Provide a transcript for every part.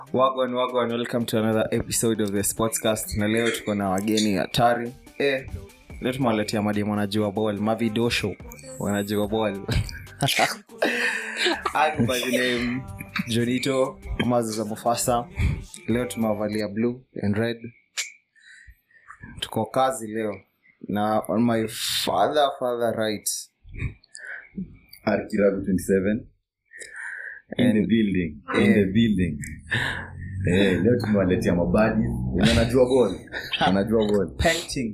Wagwan, welcome to another episode of the Sportscast. Na leo tuko na wageni hatari. Leo tumewaletea mademu wanajua ball, mavidosho wanajua ball. I'm by the name Jonito Mazuza Mufasa. Leo tumewavalia blue and red. Tuko kazi leo. Na on my father right, Arkirabu 27 in the building. Leo tumewaletea mabadi. Unajua ball. paintings.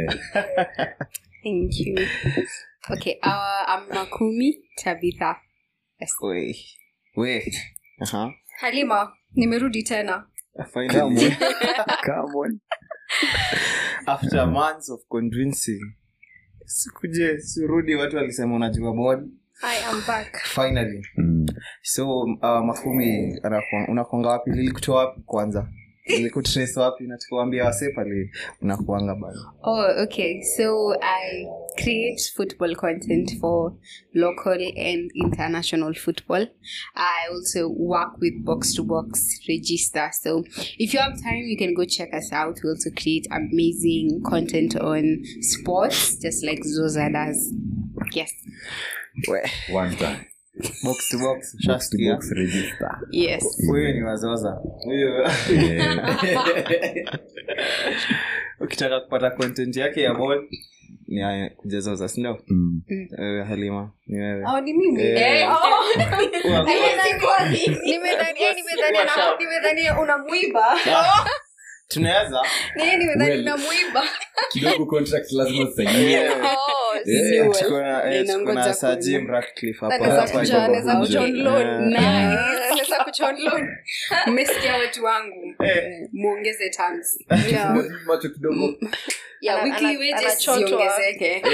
Thank you. Okay, I'm Makumi Tabitha. Yes. Wait. Halima, nimerudi tena. Finally. Come on. After months of convincing. Surudi watu walisema unajua ball. I am back. Finally. So Makumi unakuanga wapi? Nilikutoa wapi kwanza? Nilikutrace wapi na tukuambia wase pale unakuanga bado. Oh, okay. So I create football content for local and international football. I also work with Box to Box Register. So if you have time, you can go check us out. We also create amazing content on sports, just like Zoza does. Yes. One time. Box to Box Register. Yes. Wewe ni wazoza. Wewe. Ukitaka kupata content yake ya ball ni kujazoza, si ndio? Halima, ni wewe. Oh, ni mimi. Nimedhania unamuiba. Tunaweza? Nimedhania unamuiba. Kidogo contract lazima usainiwe. Kuna Sir Jim Ratcliffe hapa. Naweza kujoin loan. Mmesikia watu wangu. Muongeze terms. Macho kidogo. Ya wiki wages siongezeke.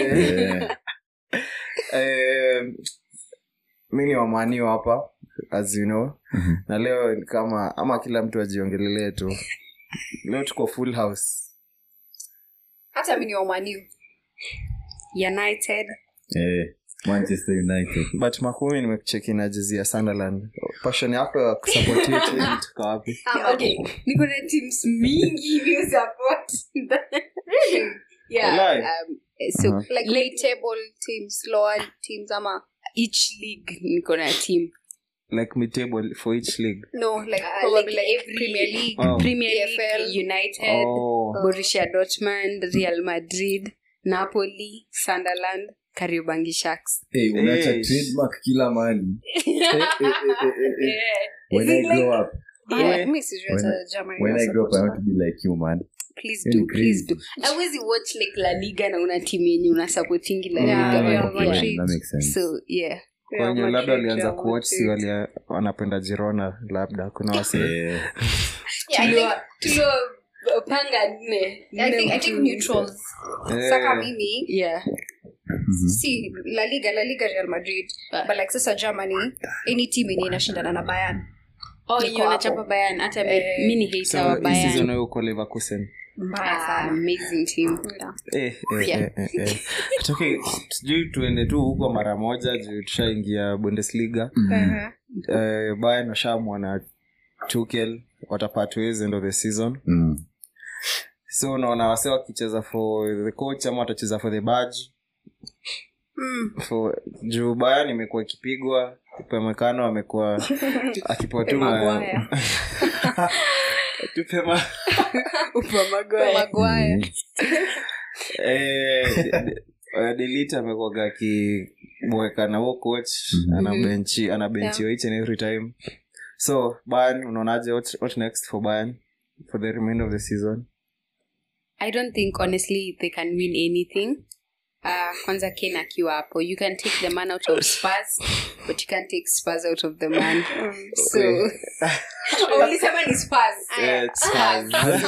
Mimi ni wamani hapa, as you know. Na leo kama ama kila mtu ajiongelele tu. Leo tuko full house. Hata mimi ni wamani. United. Manchester United. But Makumi nimekucheki na jezi ya Sunderland. Passion yako ya kusupport hiyo team tuko wapi? Okay. Niko na teams mingi ni support. Really? Yeah. So like late table teams, lower teams ama each league niko na team. Like mid-table for each league? No, like probably like every Premier League, Premier League, United, Borussia Dortmund, Real Madrid, Napoli, Sunderland, Kariobangi Sharks. Unaacha trademark kila mahali. When I grow up, I want to be like you, man. Please do. I always watch like La Liga na una team yenye una supporting La Liga. That makes sense. So, yeah. Wenye labda walianza kuwatch si wale wanapenda Girona labda kuna wasi. Tulio panga nne. I think neutrals. Saka mimi. Yeah. See, La Liga Real Madrid. But like sasa Germany, any team yenye inashindana na Bayern. Hiyo nachapa Bayern hata mimi ni hater wa Bayern. Season hiyo kwa Leverkusen. Mbaya sana, amazing team. Okay, sijui tuende tu huko mara moja juu tushaingia Bundesliga. Bayern washamwa na Tuchel, watapata ways end of the season. So unaona wase wakicheza for the coach ama watacheza for the badge. For juu Bayern imekuwa ikipigwa, Upamecano amekuwa akipotuma. Tupema Upamagwaya. Delete amekuwa akimweka na huo coach, ana benchi each and every time. So Bayern, unaonaje what next for Bayern for the remainder of the season? I don't think honestly they can win anything. Kwanza Kane akiwa hapo, you can take the man out of Spurs but you can't take Spurs out of the man. So only someone is Spurs. Spurs.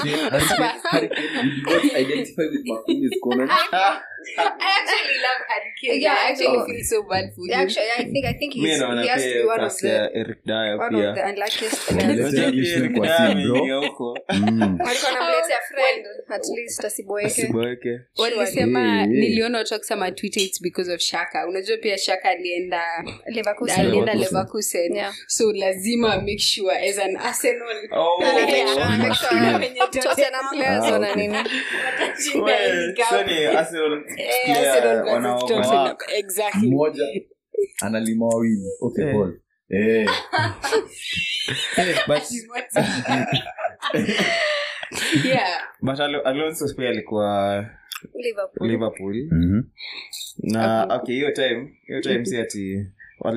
Identify with Makumi's comment. I actually love Harry Kane. Yeah, I actually feel so bad for him. Actually, I think he has to be one of the Eric Dyer one of the unluckiest. Walikuwa namletea friend at least asiboeke. Walisema niliona wakisema Twitter it's because of Shaka. Unajua pia Shaka alienda alienda Leverkusen. Yeah. So lazima make sure as an Arsenal Make sure wenye Tottenham players wana nini. So ni Arsenal Arsenal versus wanaoga. Tottenham. Exactly. Mmoja analima wawili. Okay, ball. But Yeah. but Alonso pia alikuwa Liverpool. Na okay, hiyo time si ati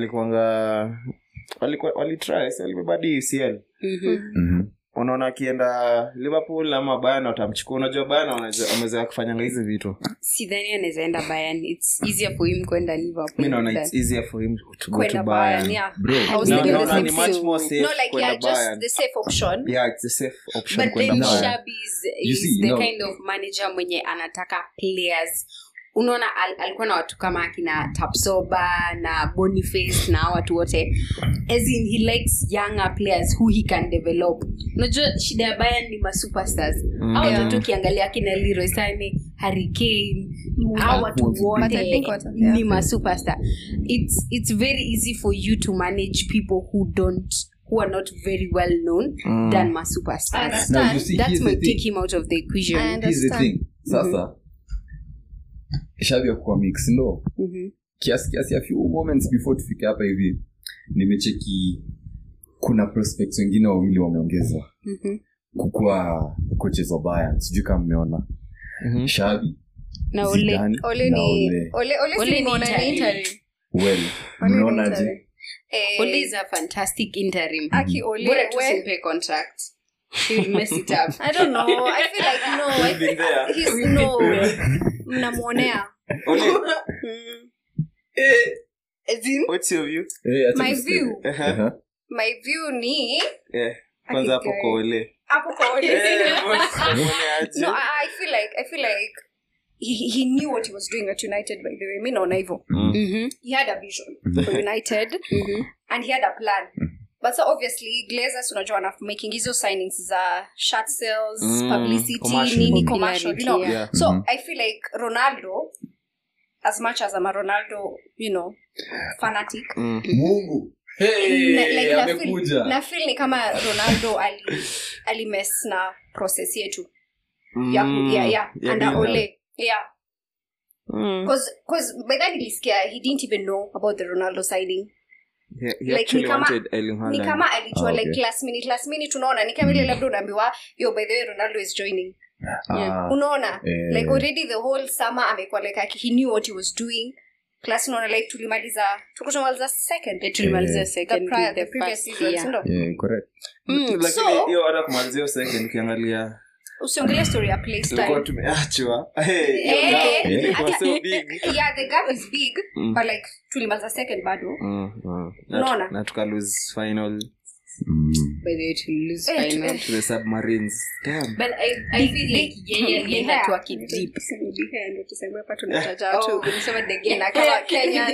walitry walibadi UCL. Unaona akienda Liverpool ama Bayern utamchukua. Unajua Bayern wameweza kufanya hizo vitu. Sidhani anaweza enda Bayern. It's easier for him kwenda Liverpool. Mimi naona it's easier for him to go to Bayern. Bayern. Bro, I was thinking the same ni much thing. more safe. No, like kwenda just Bayern. the safe option. Yeah, it's a safe option But kwenda then Bayern. Xabi is the kind of manager mwenye anataka players. Unaona alikuwa na watu kama akina Tapsoba na Boniface na watu wote. As in he likes younger players who he can develop. Unajua shida ya Bayern ni ma superstars. Hao watu ukiangalia akina Leroy Sané, Harry Kane, hao watu wote ni ma superstar. It's very easy for you to manage people who are not very well known than ma superstars. Now you see, That might take him out of the equation. Here's the thing. Sasa Xabi kwa mix no. Kiasi a few moments before tufike hapa hivi nimecheki kuna prospects wengine wawili wameongezwa. Kukua coaches wa Bayern. Sijui kama mmeona. Xabi Na Ole ni interim. Well, mnaonaje? Ole is a fantastic interim. Aki Ole, Bora tusimpe contract. He'll mess it up. I don't know. I feel like You've been there. he's no. Mnamuonea. As in, What's your view? My view. Uh-huh. My view ni Yeah. Kwanza hapo kwa Ole. hapo kwa Ole. Umeaje? No, I feel like he knew what he was doing at United, by the way. Mimi naona hivyo. He had a vision for United and he had a plan. But so obviously Glazers unajua wana making hizo signings za shirt sales, publicity, commercial. commercial, you know. Yeah. So I feel like Ronaldo, as much as I'm a Ronaldo, fanatic, Mungu. Hey, amekuja. na feel ni kama Ronaldo ali mess na process yetu. Yeah. And Ole. Yeah. Because by that he didn't even know about the Ronaldo signing. He actually wanted Erling Haaland. Ni kama alijua like last minute tunaona ni kama ile labda unaambiwa by the way Ronaldo is joining. Unaona like already the whole summer amekuwa like he knew what he was doing. Plus unaona like tulimaliza second the previous season. Yeah, correct. Lakini hiyo hata kumalizia second ukiangalia usiongelee story ya play style. Tulikuwa tumeachwa. Ilikuwa so big. Yeah, the gap is big, but like tulimaliza second bado. Unaona? Na tuka lose final by the way to lose final to the Submarines. Damn. but I feel like yeye to a kid deep Ndio tuseme hapa tunataja watu. unasema the game Na kama Kenya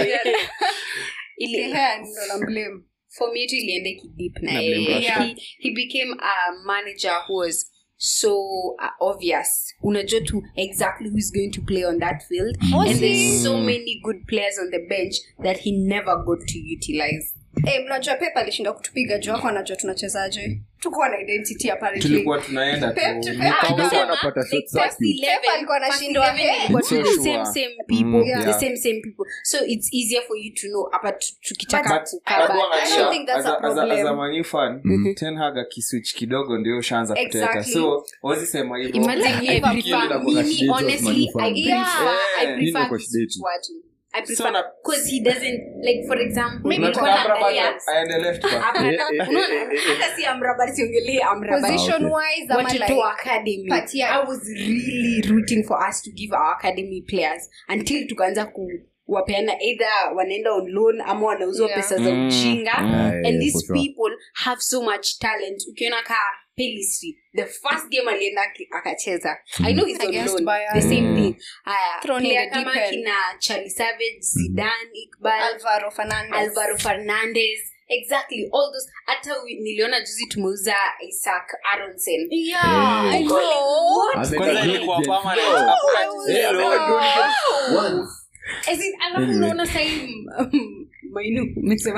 ile ndo na blame. for me to iliende deep na Yeah. he became a manager who was so obvious unajua to exactly who's going to play on that field and there's so many good players on the bench that he never got to utilize. Mnajua Pep alishinda kutupiga juu hapo anajua tunachezaje. Tuko na identity apparently. Tulikuwa tunaenda tu. Kidogo anapata shots zake. Pep alikuwa anashindwa but so the sure. same people Yeah. the same people so it's easier for you to know about tukitaka But kukaba I don't think that's a problem. as a Man U fan, Ten Hag akiswitch kidogo ndio ushaanza kuteka. Exactly. So wazi sema hivyo. imagine I prefer me honestly I Nini prefer kwa shida yetu? watu I So prefer na- because he doesn't like for example Maybe Unataka kwa Amrabat aende left back. hata si Amrabat siongelee Amrabat Position wise ama watu like to academy Patia. I was really rooting for us to give our academy players until tukaanza kuwapeana either wanaenda on loan ama wanauzwa pesa za ujinga and these for sure. people have so much talent ukiona ka Pelistri the first game alienda akacheza I know he's on Against loan Bayern. the same thing Thrown in player the deep kama end. kina Charlie Savage Zidane Iqbal Alvaro Fernandez exactly all those hata niliona juzi tumeuza Isaac Aronson Yeah, I know. Kwanza ilikuwa permanent. Hakuna as in alafu unaona sahi Mainu umesema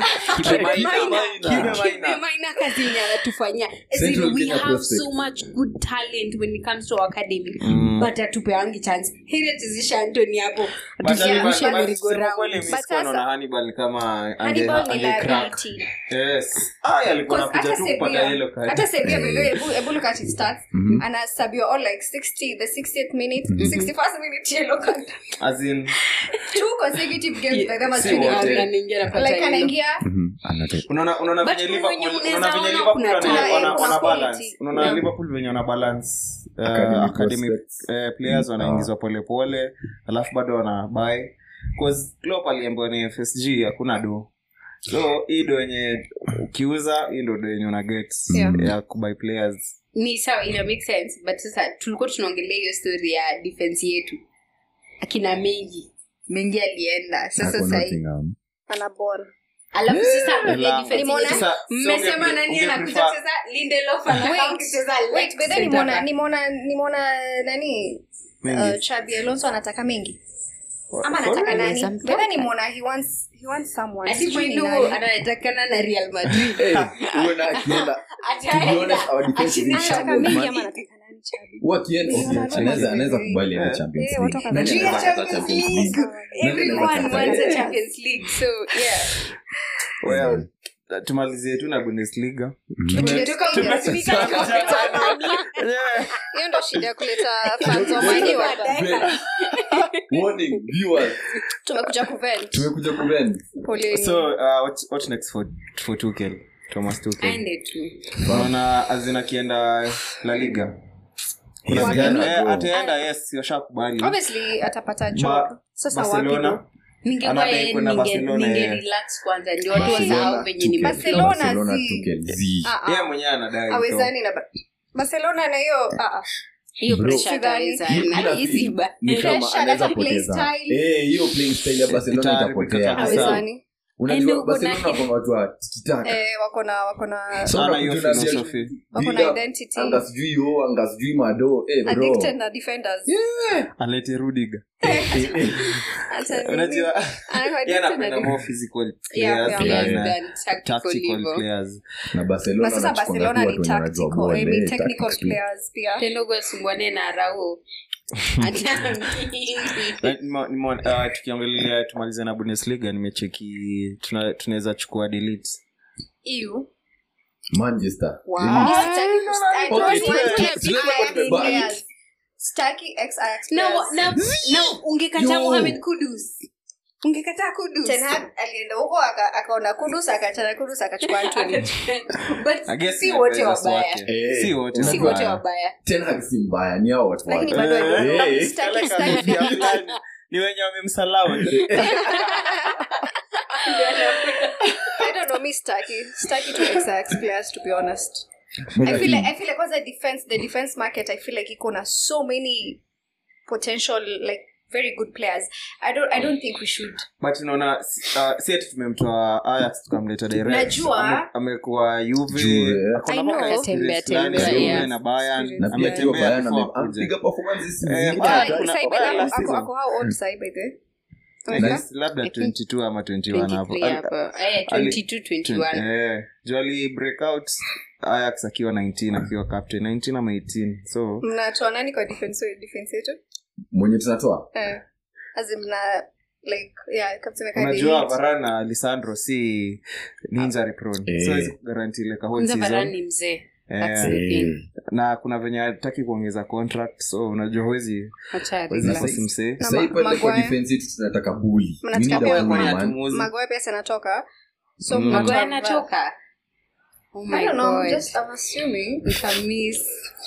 Maina kazi yenye anatufanyia. We have so much good talent when it comes to our academy. But atupeangi chance. Hili tuzisha Anthony hapo. Tushimushe merigo round. But sasa Hannibal kama crack. Yes. Alikuwa anakuja tu kupata hilo kadi. Hata Sevilla hebu look at his stats. Ana Sabio all like 60 the 60th minute, 61st minute yellow card. As in 2 consecutive games by them as like anaingia. Unaona venye Liverpool wana balance. Unaona Liverpool venye wana balance academy players wanaingizwa polepole alafu bado wana buy because Klopp aliambiwa ni FSG hakuna do. So hii do yenye ukiuza hii ndo yenye una get ya kubuy players. Ni sawa, ina make sense, but sasa tulikuwa tunaongelea hiyo story ya defense yetu. Akina Mengi alienda. Sasa ana ball. Alafu sasa ile defense mmesema nani anakuja kucheza Lindelof anakaa kucheza wait but then nimeona nani Xabi Alonso anataka Mengi. Ama anataka nani? Bwana nimeona he wants someone. Atipoilu anatakana na Real Madrid. Unaona akienda. Our defense is champions. Anaweza kubali na Champions League. Everyone wants a Champions League. So yeah. Well, tumalizie tu na Bundesliga. Hiyo ndo shida kuleta fans wa Man U hapa. Warning viewers. Tumekuja kuvent. So what next for Tuchel? Thomas Tuchel. Aende tu. Unaona azina kienda La Liga. Kuna ataenda yes yashakubali. Obviously atapata job. Sasa Barcelona ninge relax kwanza ndio watu wasahau venye ni Barcelona yeye mwenyewe anadai hawezani na Barcelona na hiyo pressure atawezana hizi anaweza poteza hiyo playing style ya Barcelona itapotea hawezani. Unajua Barcelona kwa watu wa tikitaka wako na sana hiyo philosophy wako na identity angasijui mado bro addicted na defenders alete Rudiger unajua yana more physical players tactical players na Barcelona sasa Barcelona ni tactical technical players pia tendo gosungwane na Raul tukiongelea tumalize na Bundesliga nimecheki tunaweza chukua delete you Manchester Staki ex-Ajax no ungekataa Mohamed Kudus Ten Hag alienda huko akaona Kudus akachana Kudus akachukua Anthony but si wote wabaya si wote wabaya Ten Hag si mbaya ni hao watu lakini bado Staki ni wenye wamemsalau I don't know me Staki to ex-Ajax players to be honest. I feel like because the defense market I feel like iko na so many potential like very good players. I don't think we should. But unaona si eti tumemtoa Ajax tukamleta direct. Najua amekuwa Juve akona tembea na Bayern ametembea na amepiga performances ako how old sai by the labda 22 ama 21 hapo 22 21 Jolly breakout Ajax akiwa 19 akiwa captain 19 ama 18 so mnatoa nani kwa defense yetu mwenye tunatoa azimna like captain kadi unajua Varane Lisandro si injury prone so is guarantee like a whole season Varane mzee na kuna venye hataki kuongeza contract so unajua huwezi nafasi msee sasa pale kwa defense yetu tunataka bully Maguire pia sanatoka so Maguire anatoka oh my god I'm assuming we can miss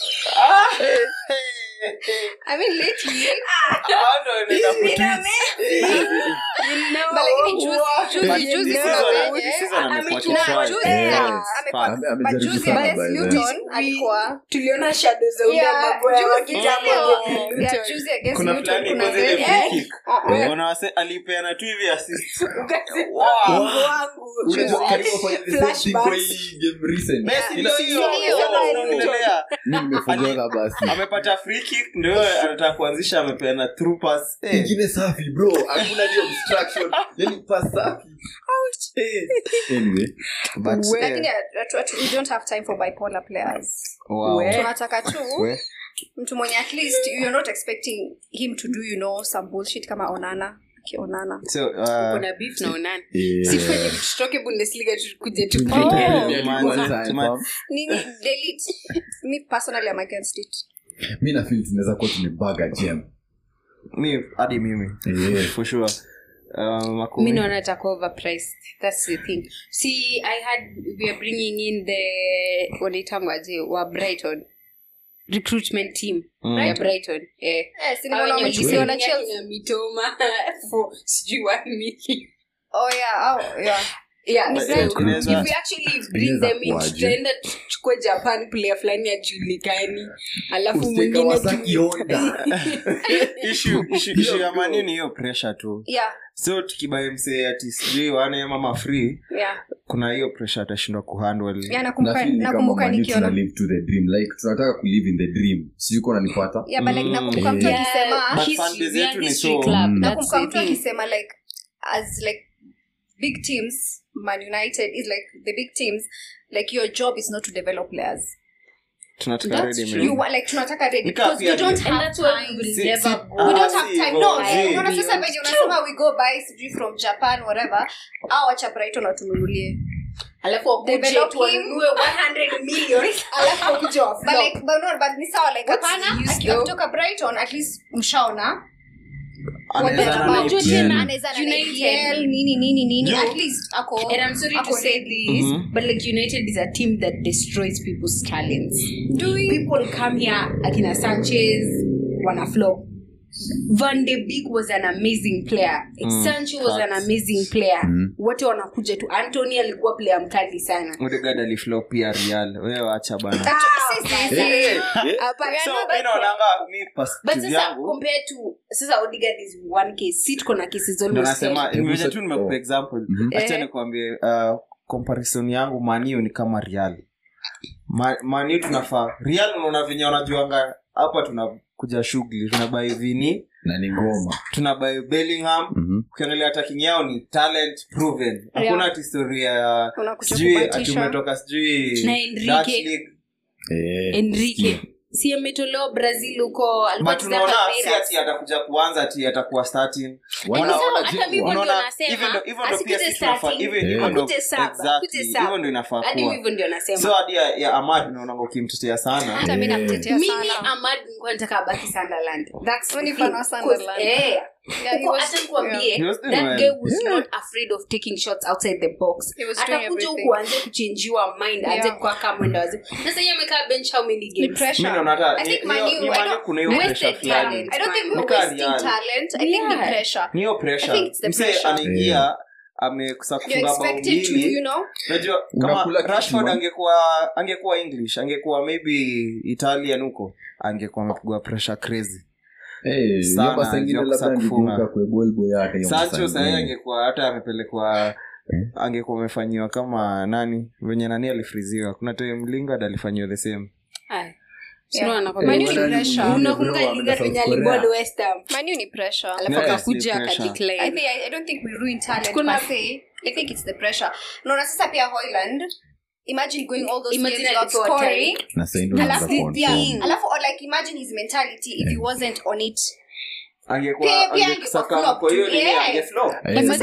I mean lately tuliona shadow za ule Maguire kuna fulani kwa zile free kick unawase alipeana tu hivi assist wangu unajua karibu kwa the same thing kwa hii game recent mimi nimefunga basi amepata free kick ndio anataka kuanzisha amepeana through pass ingine safi bro hakuna hiyo obstruction yani pass safi anyway but lakini we don't have time for bipolar players wow tunataka tu mtu mwenye at least you're not expecting him to do some bullshit kama Onana so kuna beef na Onana sifanye tutoke Bundesliga tukuje nini delete me personally I'm against it mimi na feel tunaweza kuwa tumebaga gem mimi for sure mimi naona itakuwa overpriced that's the thing see I had we are bringing in the wanaitangwaje wa Brighton recruitment team ya Brighton siona Chelsea mitoma for sijui what miki yeah if we actually bring them in tutaenda tuchukue Japan player fulani ajulikani alafu mwingine issue ya mani ni hiyo pressure tu so tukibaye msee ati sijui wane mama free kuna hiyo pressure atashindwa kuhandle nakumbuka nikiona live to the dream like tunataka ku live in the dream sio uko unanipata but like nakumbuka mtu akisema nakumbuka mtu akisema like as like big teams Man United is like the big teams like your job is not to develop players tunataka ready tunataka ready because we don't have time we don't have time no sasa venye unasema we go buy sijui from Japan whatever au acha Brighton watununulie alafu develop wanunue 100 million alafu ukija but ni sawa like hapana akitoka Brighton at least mshaona United nini at least ako and I'm sorry to say this but like United is a team that destroys people's talents people come here akina Sanchez wana flop Van de Beek was an amazing player Sancho was an amazing player wote wanakuja tu Anthony alikuwa player mkali sana Odegaard aliflop pia Real wewe acha bana so but yangu compared to sasa Odegaard is one case sit kuna cases almost nasema nimekuja tu nimekupa example acha nikwambie comparison yangu Manio ni kama Real Manio tunafaa Real unaona venye wanajuanga hapa tunakuja shughuli tunabai Vini na ni ngoma tunabai Bellingham ukiangalia attacking yao ni talent proven hakuna historia ya sijui atumetoka sijui Dutch League Enrique si ametolewa Brazil huko alikuwa tunaona si ati atakuja kuanza ati atakuwa starting unaona hivyo ndio pia sisi tunafaa hivyo ndio inafaa hadi hivyo ndio nasema so hadi ya Ahmad unaona ukimtetea sana hata mimi namtetea sana mimi Ahmad nilikuwa nataka abaki Sunderland that's funny for Sunderland hata nikwambie that guy was not afraid of taking shots outside the box atakuja huko aanze kuchangewa mind aanze kwa kama mwenda wazi sasa yeye amekaa bench how many games mimi naona hata kuna hiyo pressure fulani I don't think we're wasting talent I think the pressure ni hiyo pressure mse anaingia amekusa kufunga bao mbili unajua kama Rashford angekuwa English angekuwa maybe Italian huko angekuwa amepigwa pressure crazy yaba sangine labda ndio kwa bolbo yake hiyo Sancho sasa angekuwa hata amepelekwa angekuwa amefanywa kama nani venye nani alifriziwa kuna time Lingard alifanywa the same sio na kwa Manu ni pressure unakumbuka Lingard venye aliball West Ham Manu ni pressure alafu akakuja akadecline I don't think we ruin talent per se I think it's the pressure no sasa pia Haaland imagine going all those games without scoring na saindo alafu or like imagine his mentality if he wasn't on it angekuwa kwa hiyo ni angeflow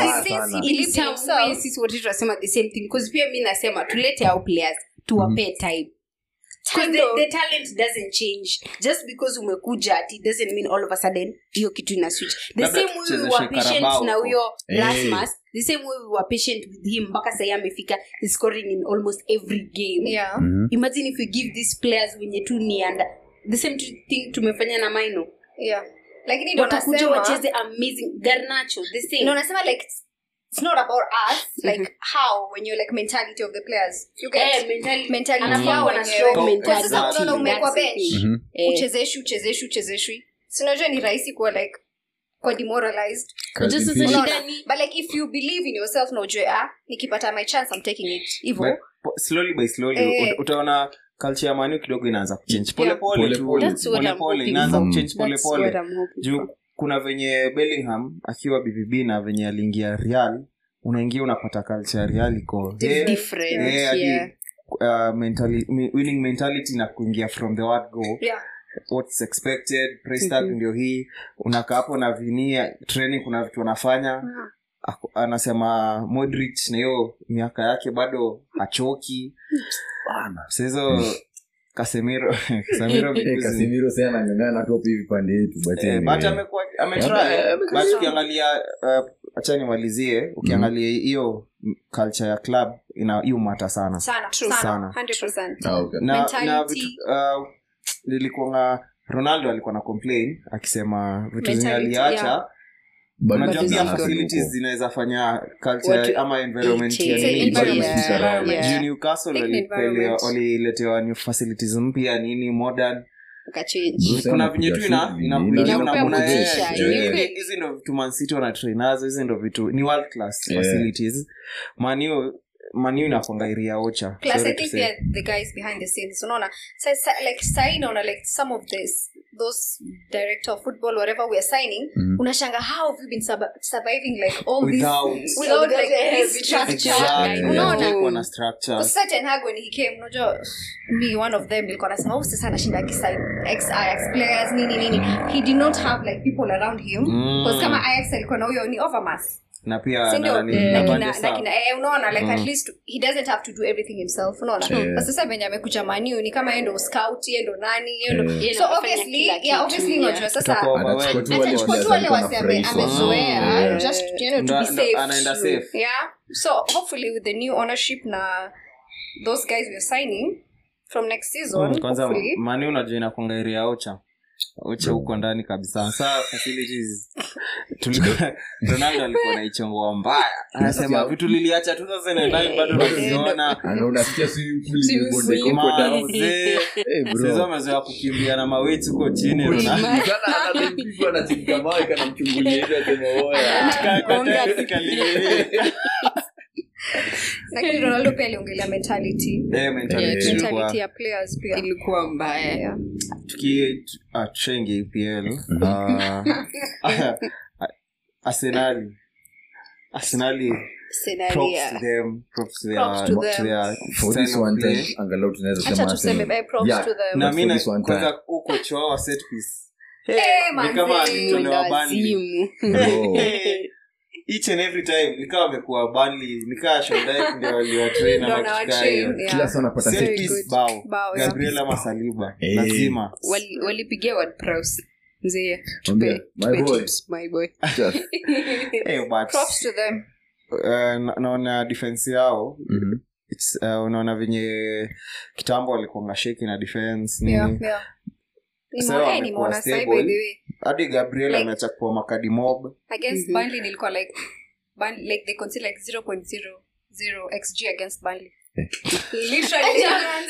sisi wote tunasema the same thing because pia mimi nasema tulete our players tuwape time because the talent doesn't change just because umekuja it doesn't mean all of a sudden hiyo kitu ina switch the same way we were patient na huyo Rasmus the same way we were patient with him mpaka sasa amefika scoring in almost every game imagine if we give these players wenye tu ni and the same thing tumefanya na Maino lakini ndio nasema wacheze amazing Garnacho the same ndio nasema like it's not about us like how when you're like mentality of the players you get mentality yao na strong mentality sasa unaona umekuwa bench uchezeshwi sinajua ni rahisi kuwa like kwa demoralized just but like if you believe in yourself no joy nikipata my chance I'm taking it hivyo slowly by slowly utaona culture ya Man kidogo inaanza kuchange pole pole inaanza kuchange pole pole juu kuna venye Bellingham akiwa BVB na venye aliingia Real unaingia unapata culture ya Real iko different winning mentality na kuingia from the word go what's expected price tag ndio hii unakaa hapo na vinia training kuna vitu wanafanya anasema Modric na hiyo miaka yake bado hachoki bana sasa Casemiro sana ngangana top hivi pande yetu but amekuwa ametry but ukiangalia acha nimalizie ukiangalia hiyo culture ya club ina hiyo mata sana 100% na vitu nilikuwa Ronaldo alikuwa na complain akisema vitu zinaliacha unajua pia facilities zinaweza fanya culture ama environment ya Newcastle waliletewa new facilities mpya nini modern kuna vinye tu hizi ndo vitu Man City wana train nazo hizi ndo vitu ni world class facilities Man U inafunga area ocha plus I think the guys behind the scenes unaona like sign on like some of those director of football whatever we are signing unashanga how have you been surviving like all without like this structure unaona structure certain hag when he came unajua me one of them nilikuwa nasema sasa anashinda kisign Ajax players nini he did not have like people around him because kama Ajax alikuwa na huyo ni Overmars na pia unaona like at least he doesn't have to do everything himself unaona but sasa venye amekuja Man U ni kama yeye ndo scout yeye ndo nani so obviously unajua sasa atachukua tu wale waseme amezoea just to be safe anaenda safe so hopefully with the new ownership na those guys we are signing from next season kwanza Man U unajua inakonga area ocha huko ndani kabisa sasa facilities tulikuwa Ronaldo alikuwa na ichongo mbaya anasema vitu liliacha 2009 bado tunaziona unasikia swimming pool bonde bro sasa amezoea kukimbia na maweights huko chini Ronaldo anachimba mawe kana mchungulia hiyo tena oya lakini Ronaldo pia aliongelea mentality ya players pia ilikuwa mbaya tushaingia EPL Arsenal props to their for this one time angalau tunaweza sema acha tuseme props to them na mimi kwanza uko choa set piece ni kama alitolewa bani each and every time nikawa amekuwa Burnley nikawa Shondai ndio walio trainer na kikayo kila sana pata set piece bao Gabriela Masaliba lazima walipigia WordPress mzee my boy but props to them naona defense yao it's unaona venye kitambo walikuwa shake na defense nini so ni mwana sai by the way hadi Gabriel ameacha kwa makadi mob against Burnley nilikuwa like they consider like 0.00 xg against Burnley literally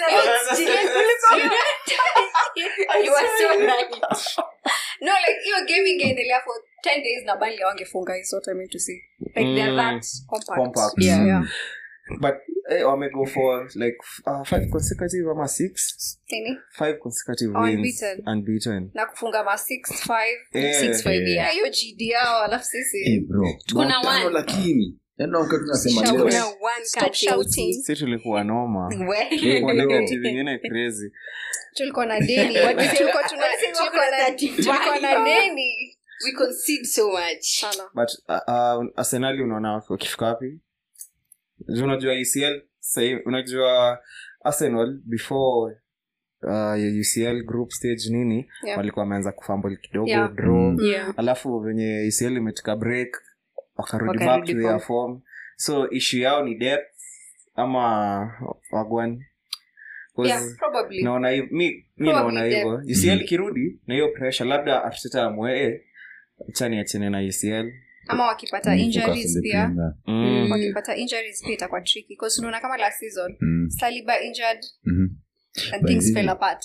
you were so right no like your gaming endelea for 10 days na Burnley wangefunga is what I mean to say like they're that compact. Yeah but wamego for like 5 consecutive ama 5 consecutive wins unbeaten na kufunga ma 6-5 yeah hiyo GD yao alafu sisi bro kuna one lakini ndio wakati tunasema leo kuna one shouting sisi tulikuwa noma kwa negative nyingine crazy tulikuwa na deni tulikuwa na deni we concede so much but Arsenal unaona ukifika wapi unajua ECL sasa unajua Arsenal before UCL group stage nini walikuwa wameanza kufumble kidogo draw alafu venye ECL imetika break wakarudi back to their form so issue yao ni depth ama wagwan probably naona mimi naona hivyo UCL kirudi na hiyo pressure labda Arteta amwee achane na UCL ama wakipata injuries pia wakipata injuries pia itakuwa tricky because unaona kama last season Saliba injured and things fell apart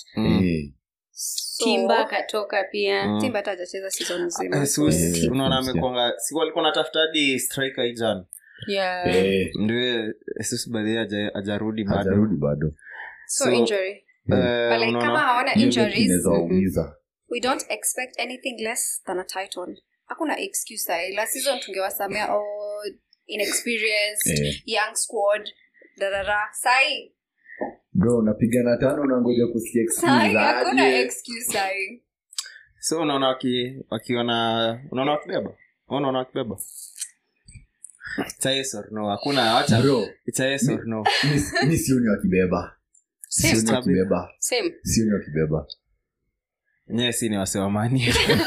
Timba katoka pia Timba hajacheza season nzima unaona amekonga si walikuwa natafuta hadi striker ijan ndio Jesus baadaye hajarudi bado so injury But like kama hawana injuries, inaweza we don't expect anything less than a title. Hakuna excuse hai. Last season tungewasamea inexperienced, young squad, sai. Bro, unapigana 5 unangoja kusikia excuse. Sai hakuna excuse hai. So unaona unaona wakibeba it's a yes or no. Hakuna acha bro, it's a yes or no. Mimi sioni wakibeba. Sioni wakibeba. Sioni wakibeba. Yes, ni wase wa mani.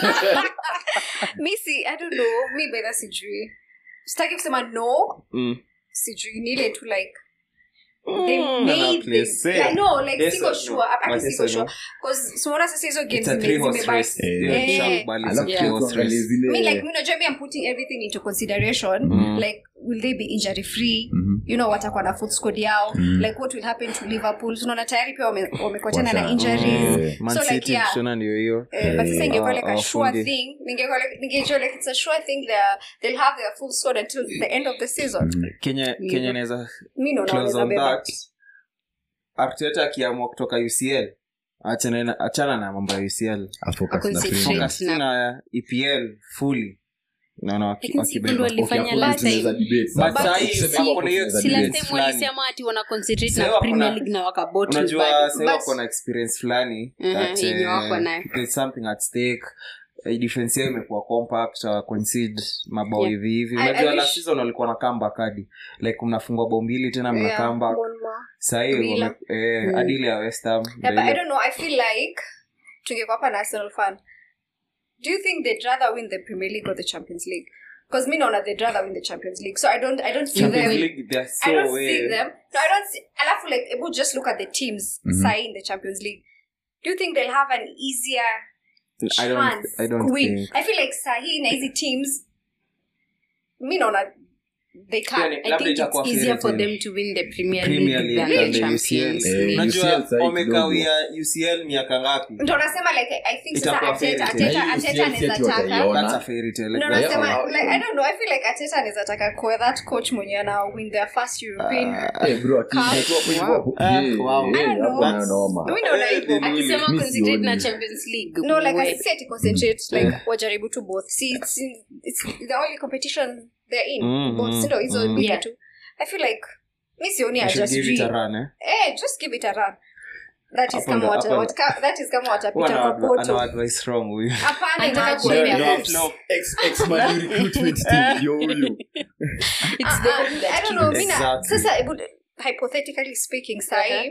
Missy, I don't know. Me by that sijui. Sitaki kusema no. Sijui nile to like they made this. Like, no, like yes, siko sure. I'm siko sure. Because Sumona says hizo games zimebase. Me like I'm putting everything into consideration. Like will they be injury free? You know watakuwa na full squad yao. Like what will happen to Liverpool? Tunaona tayari pia wamekutana na injuries. So like yeah. Shona ndio hiyo. But sasa ingekuwa like a sure thing. Ningejua like it's a sure thing they'll have their full squad until the end of the season. Kenya inaweza close on that. Arteta akiamua kutoka UCL achana na mambo ya UCL focus na EPL fully naona wakibeba walifanya last time but si last time walisema ati wana concentrate na Premier League na wakabottle unajua sasa wako na experience fulani that there's something at stake. Defense yao imekuwa compact concede mabao hivi unajua last season walikuwa na comeback hadi like mnafungwa bao mbili tena mna comeback sasa hiyo hadi ile ya West Ham but I don't know I feel like tungekuwa hapa na Arsenal fan do you think they'd rather win the Premier League or the Champions League because me naona they'd rather win the Champions League so I don't see them so I don't see them no I don't see I feel like able just look at the teams in the Champions League do you think they'll have an easier I don't win. think I feel like Sahi na hizi teams me naona they can I think it's easier for them to win the Premier League than the Champions League. Unajua wamekawia UCL miaka ngapi ndio nasema like I think sasa Arteta anaweza taka that's a fairy tale ndio nasema like I don't know I feel like Arteta anaweza taka kwa that coach mwenye ana win their first European bro akijitoa hivyo akisema concentrate na Champions League no like I said concentrate like wajaribu to both see it's the only competition they're in both still is all bigger too I feel like misioni just give it a run just give it a run that is kama watapita kwa Porto no advice wrong huyu hapana nataka no ex man recruitment team yo it's the I don't know mina sasa hypothetically speaking sai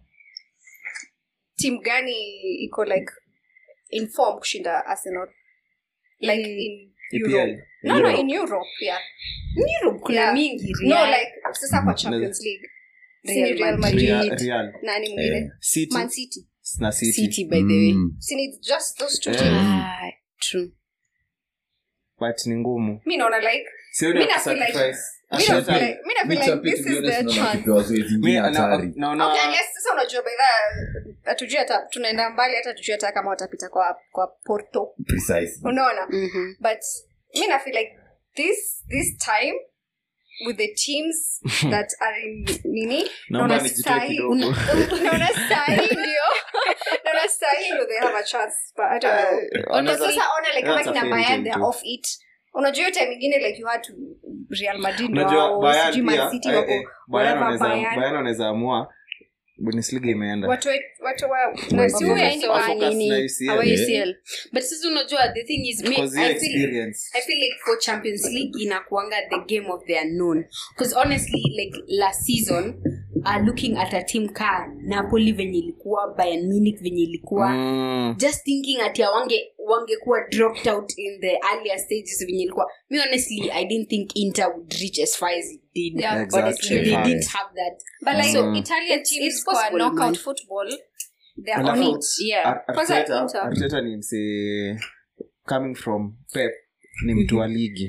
team gani iko like informed kushinda Arsenal like in Europe no in Europe in Europe kuna mingi no like sasa kwa Champions League Real Madrid nani mwingine Man City na City by the way it's just those two teams true but ni ngumu mimi naona like mimi na feel like this is the chance okay yes sasa unajua baidha atujua hata tunaenda mbali hata tujua hata kama watapita kwa Porto precisely unaona but mimi na feel like this time with the teams that are in nini naona sahi ndio they have a chance but I don't know sasa ona like kama kina Bayern they're off it unajua time nyingine like you had to Real Madrid unajua Bayern Man City wako Bayern wanaweza amua Bundesliga imeenda watu na si uende wa nini our UCL but sisi unajua the thing is me I feel like for Champions League inakuanga the game of the unknown because honestly like last season looking at a team ka Napoli venye ilikuwa Bayern Munich venye ilikuwa just thinking ati wangekuwa dropped out in the earlier stages venye ilikuwa me honestly I didn't think Inter would reach as far as it did honestly they didn't have that but like so Italian teams kwa knockout football they're on it Arteta ni mse coming from Pep ni mtu wa ligi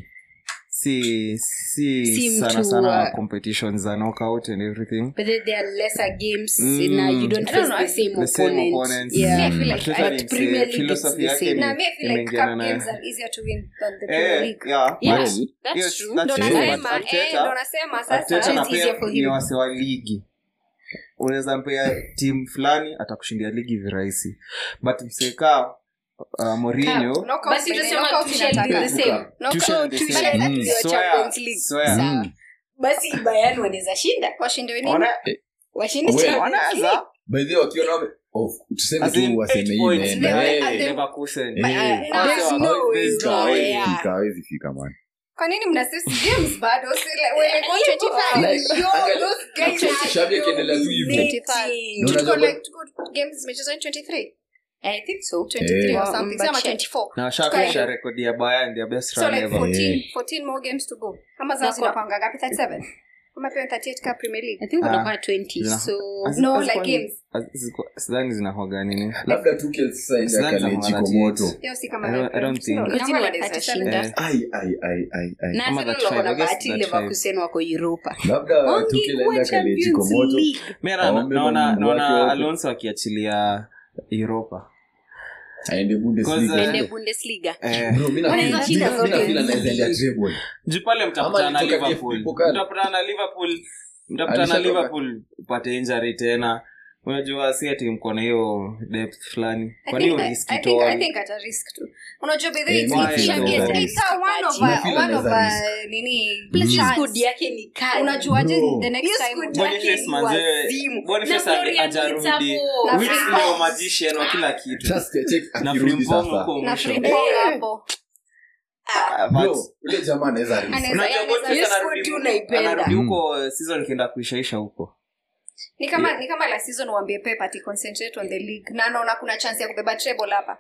si sana competitions za knockout and everything but there are lesser games you don't face the same opponents yeah I feel like but Premier League is the same now I feel like cup games are easier to win than the Premier League yes that's true ndo nasema sasa it's easier for him ni wase wa ligi unaweza mpea team fulani atakushindia ligi virahisi, but mseka Mourinho basi tuseme the same Champions League sawa. Basi Bayern wanaweza shinda washinde nini washinde wanaweza by the way wakiona tuseme tu waseme hii Leverkusen hawezi fika man. Kwa nini mnasisi games bado wewe 25 those guys Shabia kiendelea tu hivyo 25 games zimechezwa 23 I think so 23 or something sama 24 na shaka record ya Bayern their best run ever. 14 more games to go kama zao zinapanga ngapi 37 kama pia 38 ka Premier League I think watakuwa 20 so no like games sidhani zinakuwa nini labda Tuchel sasa ndio akalejiko moto hiyo si kama I don't think Argentina watashinda ai na Arsenal wako na bahati Leverkusen wako Europa labda Tuchel ndio akalejiko moto naona Alonso akiachilia Europa aende Bundesliga bro mimi naenda treble jipale mtakutana na Liverpool upate injury tena unajua si ati mko na hiyo depth fulani kwa nini risk to I think at a risk too unajua by the it's one of nini good yake ni kali unajua the next time Boniface ajarudi with no magician wa kila kitu na Frimpong na Frimpong hapo bro ule jamaa anaweza anarudi huko season ikienda kuishaisha huko ni kama la season waambie Pep ati concentrate on the league na naona kuna chance ya kubeba treble hapa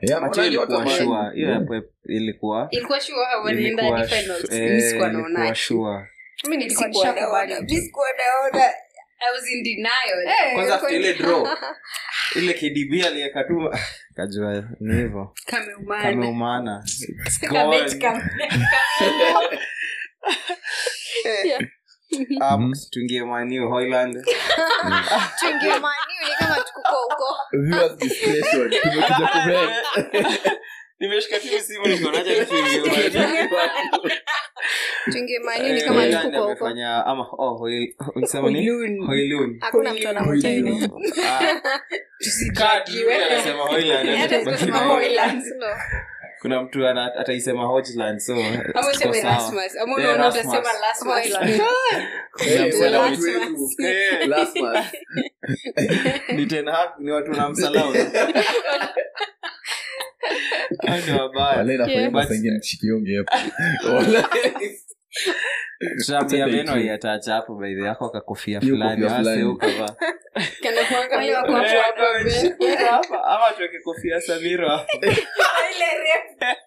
ilikuwa sure wanaenda the finals nisikuwa naona mimi nilikuwa nishakubali I was in denial kwanza ile draw ile KDB aliyeka tu kajua ni hivyo kameumana tuingie Manu Hoyland ni kama tuko huko viewers discretion tumekuja kubeng nimeshika tu simu niko naja tuingie Manu ni kama tuko huko amefanya ama unasema ni Hoylund hakuna mtu anamwita hivyo tusikadiwe anasema Hoyland kuna mtu ataisema Hodgland so amesema Erasmus unaona utasema Erasmus ni tena ni watu na msalao ndio baya wale na kwa basi ingine mshikionge hapo Trabia beno yatacha hapo by the yako kakofia fulani wase huko ba kana kuangalia kwa hapa ama tuweke kofia Samiro hapo ile rep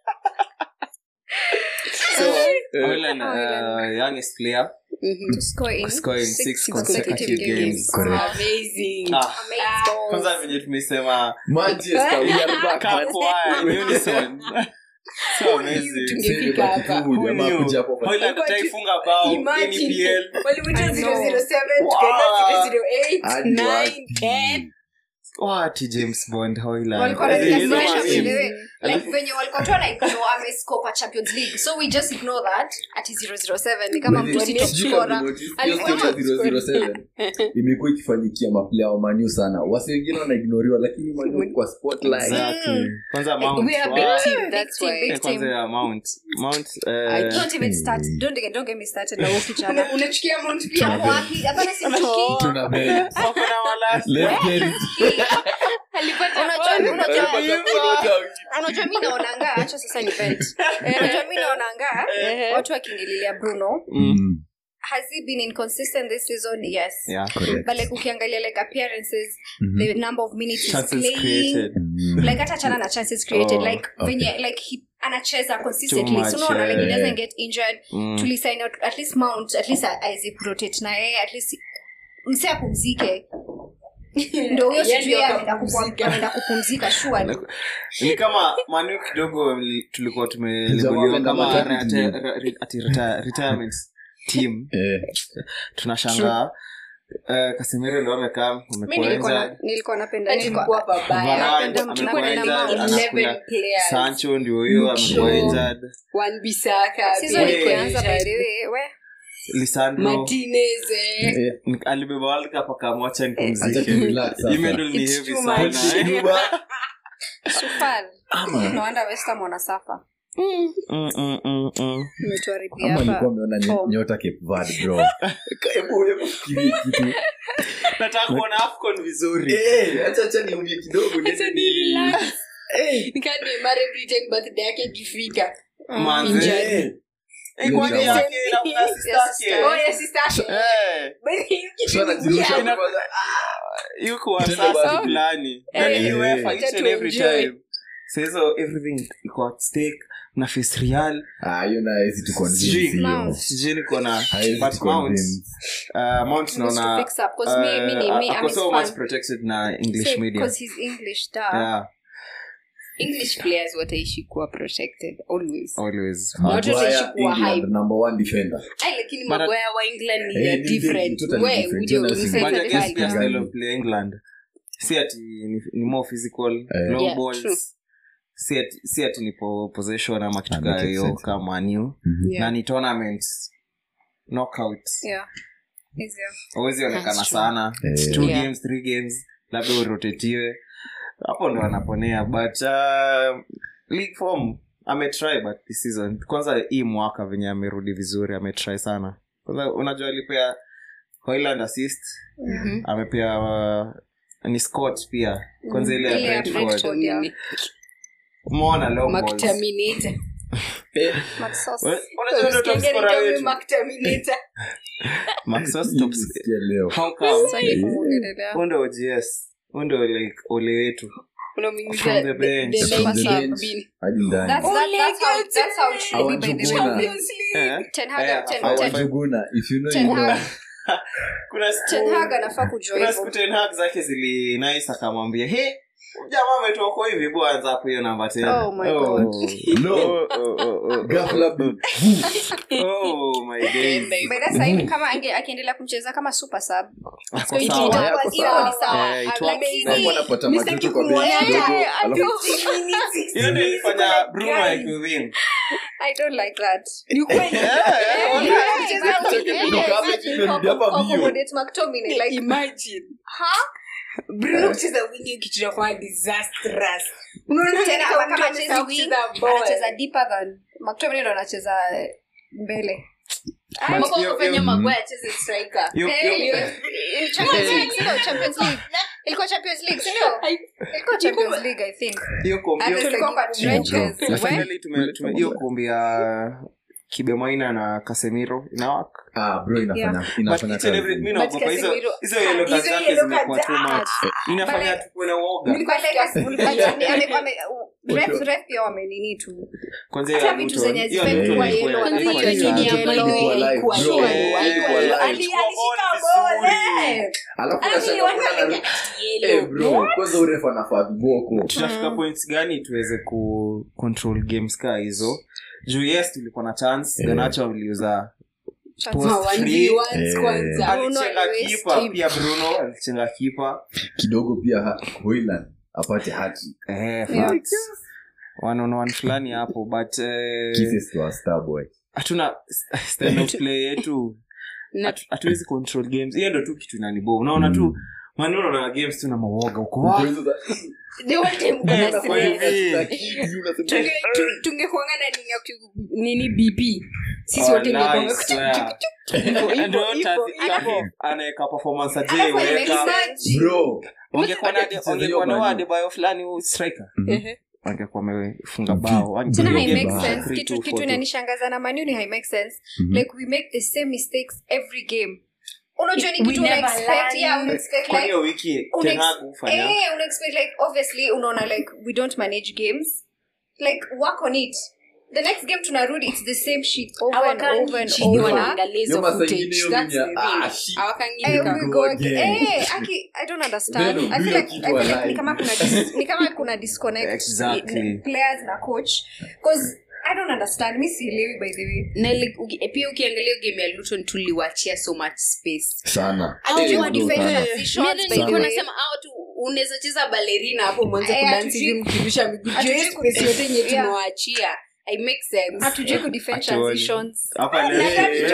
so Hoyland youngest player scoring 6 consecutive games amazing kwanza venye tumesema Manchester we are back unison so amazing tungefika hapa Hoyland ataifunga bao NPL walimwita 007 tukaenda 008 9 10 what James Bond Hoyland like venye walikuwa tu wanaikono amescore kwa Champions League so we just ignore that at 007 ni kama mtu sitosora alikuwa 007 imekuwa ikifanyikia maplayer wa Manu sana wasi wengine wanaignoriwa lakini Manu kwa spotlight exactly kwanza Mount we are big team that's why kwanza Mount don't even start don't get me started na ukichana unachukia Mount pia wapi hapana si tuna bet kuna wala let's get unajua mimi naonanga acha sasa ni bet unajua mimi naonanga watu wakiingililia Bruno has he been inconsistent this season yes but like ukiangalia like appearances the number of minutes he's playing like hata chana na chances created like venye like he anacheza consistently so no like he doesn't get injured to sign out at least Mount at least Isaac rotate na yeye at least msea pumzike ndio hiyo sijui ameenda kupumzika sure ni kama Manu kidogo tulikuwa tumelebeliwa kama retirement team tunashangaa Casemiro ndio amekaa nilikuwa napenda nilikuwa babaya Sancho ndio huyo amekuwa injured Wan Bissaka season ilianza by the way Lisandro Martinez alibeba World Cup akamwacha Acha nipumzike. relax sasa. Imedol ni heavy too sana. Sufal. No wonder West Ham wanasafa. Umetuharibia Ama hapa. nilikuwa nimeona nyota Cape Verde bro. Hebu fikiri kitu. Nataka kuona AFCON vizuri. Acha niumie kidogo ni relax nikani mare every time birthday yake ikifika Manze. Kwa nini yake na sister oh yes sister yuko sasa plani. Yani UEFA each and every time. So everything iko at stake na face real. Hiyo na hizi tu convince. Sijui niko na but Mount naona fix up cuz me I'm so much protected na English media because he's English yeah English players wataishi kuwa protected always Maguire, England, number 1 defender. lakini Maguire wa England ni different totally way different. udio but I guess the style of play England see ati ni more physical long Yeah, balls true. see ati ni possession ama kitu kama hiyo kama new na ni tournaments knockout yeah easier always onekana sana 2 games 3 games labda urotetiwe hapo ndo anaponea but league form ametry but this season kwanza hii mwaka venye amerudi vizuri ametry sana kwanza unajua alipea Hoyland assist amepea ni Scott pia kwanza ile ya Brentford umeona long balls Mactaminator Maxos unajua ndo top scorer wetu Mactaminator Maxos top leo how come unaendelea ndo OGS ndo like ole wetu unamingiza the bench. hadi ndani that's how it should be by the way Ten Hag Juguna if you know you know Ten Hag anafaa kujua kuna hivyo siku Ten Hag zake zili nice akamwambia he jamaa ametoka hivi bwana hapo hiyo namba 10 Oh my God. no ghafla oh my days by that time kama akiendelea kumcheza kama super sub Ako hiyo sawa. ni sawa Yeah, it lakini wanapata majuto kwa bench kidogo alafu hiyo ndio ilifanya Bruno akiwin I don't like that ni kweli accommodate McTominay like imagine Bruno kucheza wingi kitu cha kwa disastrous unaona tena kama anacheza anacheza wing anacheza deeper than McTominay ndo anacheza mbele Mako kufanya Maguire acheze striker Champions League ilikuwa Champions League sio ilikuwa Champions League I think hiyo kombi tulikuwa kwa trenches finally tume hiyo kombi ya Kibemaina na Casemiro inawaka bro inafanya but mimi naogopa hizo yellow cards zake zimekuwa too much inafanya tukuwe na uoga ref pia wamenini tu kwanza hata vitu zenye zifekuwa yellow bro kwanza urefa anafaa viboko tutafika points gani tuweze ku control games ka hizo juu yes tulikuwa na chance Garnacho aliuza alichenga kipa pia Bruno alichenga kipa kidogo pia Hoyland apate haki one fulani hapo but kisses to a star boy hatuna style of play yetu hatuwezi control games hiyo ndo tu kitu inanibo unaona tu maneno na games tu na mawoga uko the whole time tungekuanga na nini BP sisi wote anaeka performance aje weka bro ungekuwa na wade bio fulani striker angekuwa amefunga bao tena hai make sense kitu inanishangaza na Manu ni hai make sense like we make the same mistakes every game unajua ni kitu una expect kwa hiyo wiki tena kufanya una expect like obviously unaona like we don't manage games like work on it the next game tunarudi it's the same shit over and over and over I don't understand I feel like ni kama kuna disconnect exactly players na coach because I don't understand me sielewi by the way na pia ukiangalia game ya Luton tuliwachia so much space sana nilikuwa nasema tu unaweza cheza ballerina hapo mwanzo kudansi hivi mkirusha miguu space yote yenye tumewaachia I make sense. Hatujui kudefend Actually. transitions. Hapa leo.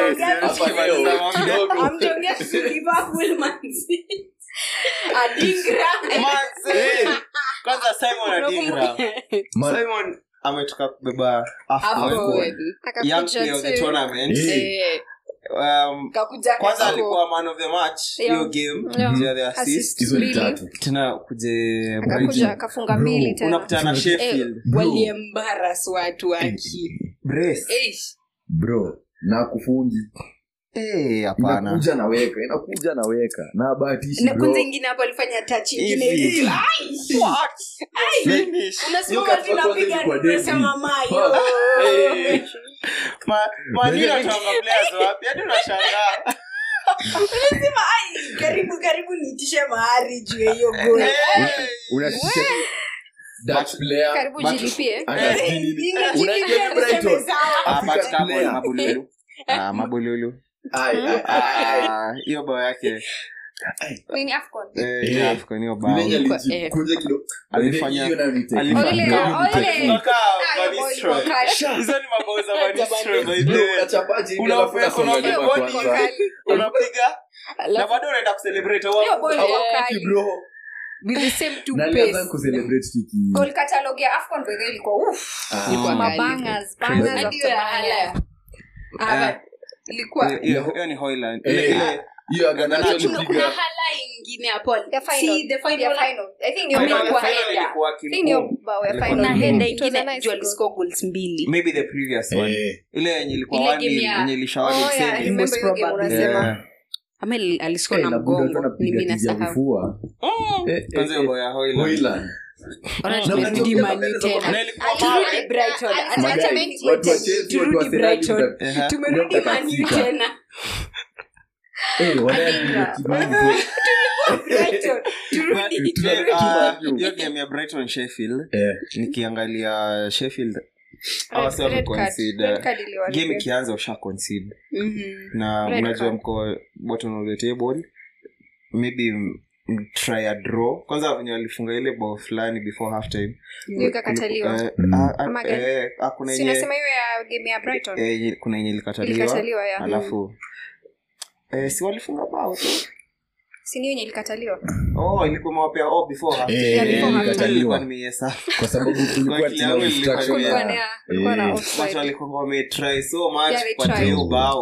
Amjongea tu Liverpool Man City. Adingra. Kwanza Simon Adingra. Simon ametoka kubeba AFCON. Young player of the tournament. Kwanza alikuwa man of the match hiyo game ndio the assist hizo ni tatu tena kuje akakuja akafunga 2 tena unakutana na Sheffield waliembarrass watu waki brace bro na kufungi hapana inakuja naweka na bahatishi na bro kunzi ingine hapo alifanya touch ingine hivi unasema tunapiga tunasema mayo manina tunanga players wapi hadi unashangaa unasema karibu niitishe mahari juu ya hiyo goal unashika Dutch player karibu jilipie unaingia Brighton mabululu hiyo bao yake nini AFCON AFCON hiyo bao kunje kidogo alifanya hizo ni mabao za Manchester unapiga na bado unaenda kucelebrate bro with the same two na pace lazima kucelebrate tiki goal catalog ya AFCON by ilikuwa ilikuwa mabangers ndio ya hala ilikuwa hiyo ni Hoyland hiyo aganacho kuna lipiga hala ingine hapo the final I think ni final na header ingine juu aliscore goals 2 maybe the previous one ile yenye ilikuwa yenye ilishawali save most probably ama aliscore na mgongo mimi nasahau kwanza hiyo bao ya Hoyland turudi Man tena turudi Brighton acha turudi Brighton tumerudi Man tena hiyo game ya Brighton Sheffield nikiangalia Sheffield game ikianza usha concede na unajua mko bottom of the table maybe try a draw kwanza venye walifunga ile bao fulani before half time nikakataliwa kuna yenye sinasema hiyo ya game ya Brighton kuna yenye ilikataliwa alafu si walifunga bao tu si ni yenye ilikataliwa ilikuwa mapya before half time ilikuwa nimeyesa kwa sababu kulikuwa tena instruction kulikuwa na watu walikuwa wametry so much kwa hiyo bao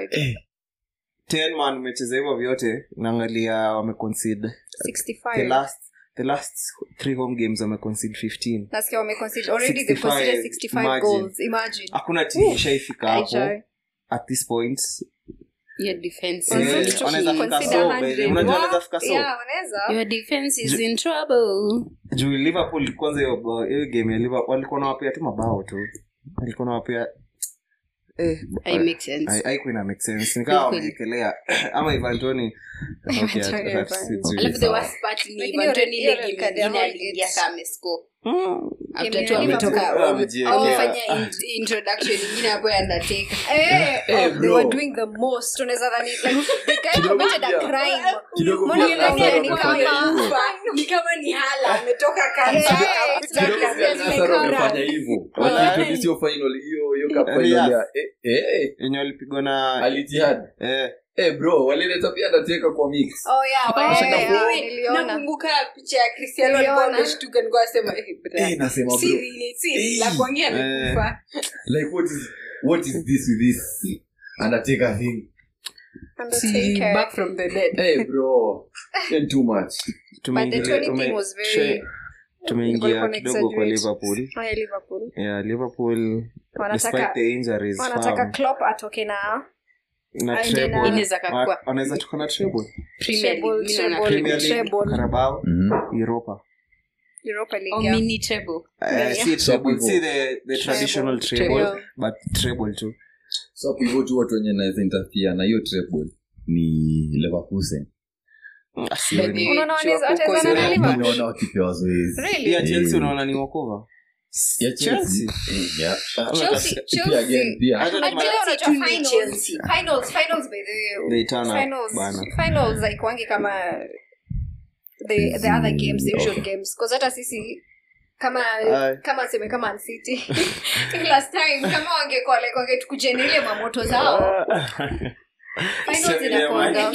10 man umecheza hivyo vyote naangalia wameconcede 65 the last 3 home games wameconcede 15 nasikia wameconcede already they considered 65 goals imagine hakuna timu ishaifika hapo at this point your defense unaweza fika so your defense is in trouble juu Liverpool kwanza hiyo game ya Liverpool walikuwa nawapea tu mabao tu walikuwa nawapea I make sense haikuwa make sense nikawa wamekelea ama Ivan Toney alafu the worst part ni Ivan Toney ile game ingine aliingia kama score after tu ametoka wamefanya introduction ingine hapo ya Undertaker they were doing the most unaweza dhani like the guy committed a crime ni kama ni hala ametoka kanisa amefanya hivyo lakini sio final hiyo cup final yenye walipigwa na Al-Ittihad bro walileta pia Undertaker kwa mix niliona nakumbuka picha ya Cristiano alikuwa ameshtuka nilikuwa nasema nasema bro si la kuongea amekufa like what is this with this Undertaker thing back from the dead bro and too much but the 20 thing was very tumeingia kidogo kwa Liverpool Liverpool despite the injuries wanataka Klopp atoke na treble inaweza kakua wanaweza tuko na treble Premier League Carabao Europa League mini treble see treble see the traditional treble but treble too so hivyo tu watu wenye naweza interfere na hiyo treble ni Leverkusen unaona wakipewa zoezi ya Chelsea unaona ni wakova ya Chelsea Chelsea again pia finals by the finals like wangi kama the other games the usual games because hata sisi kama seme kama Man City last time kama wangekuwa like wangetukujeni ile mamoto zao finals inakuanga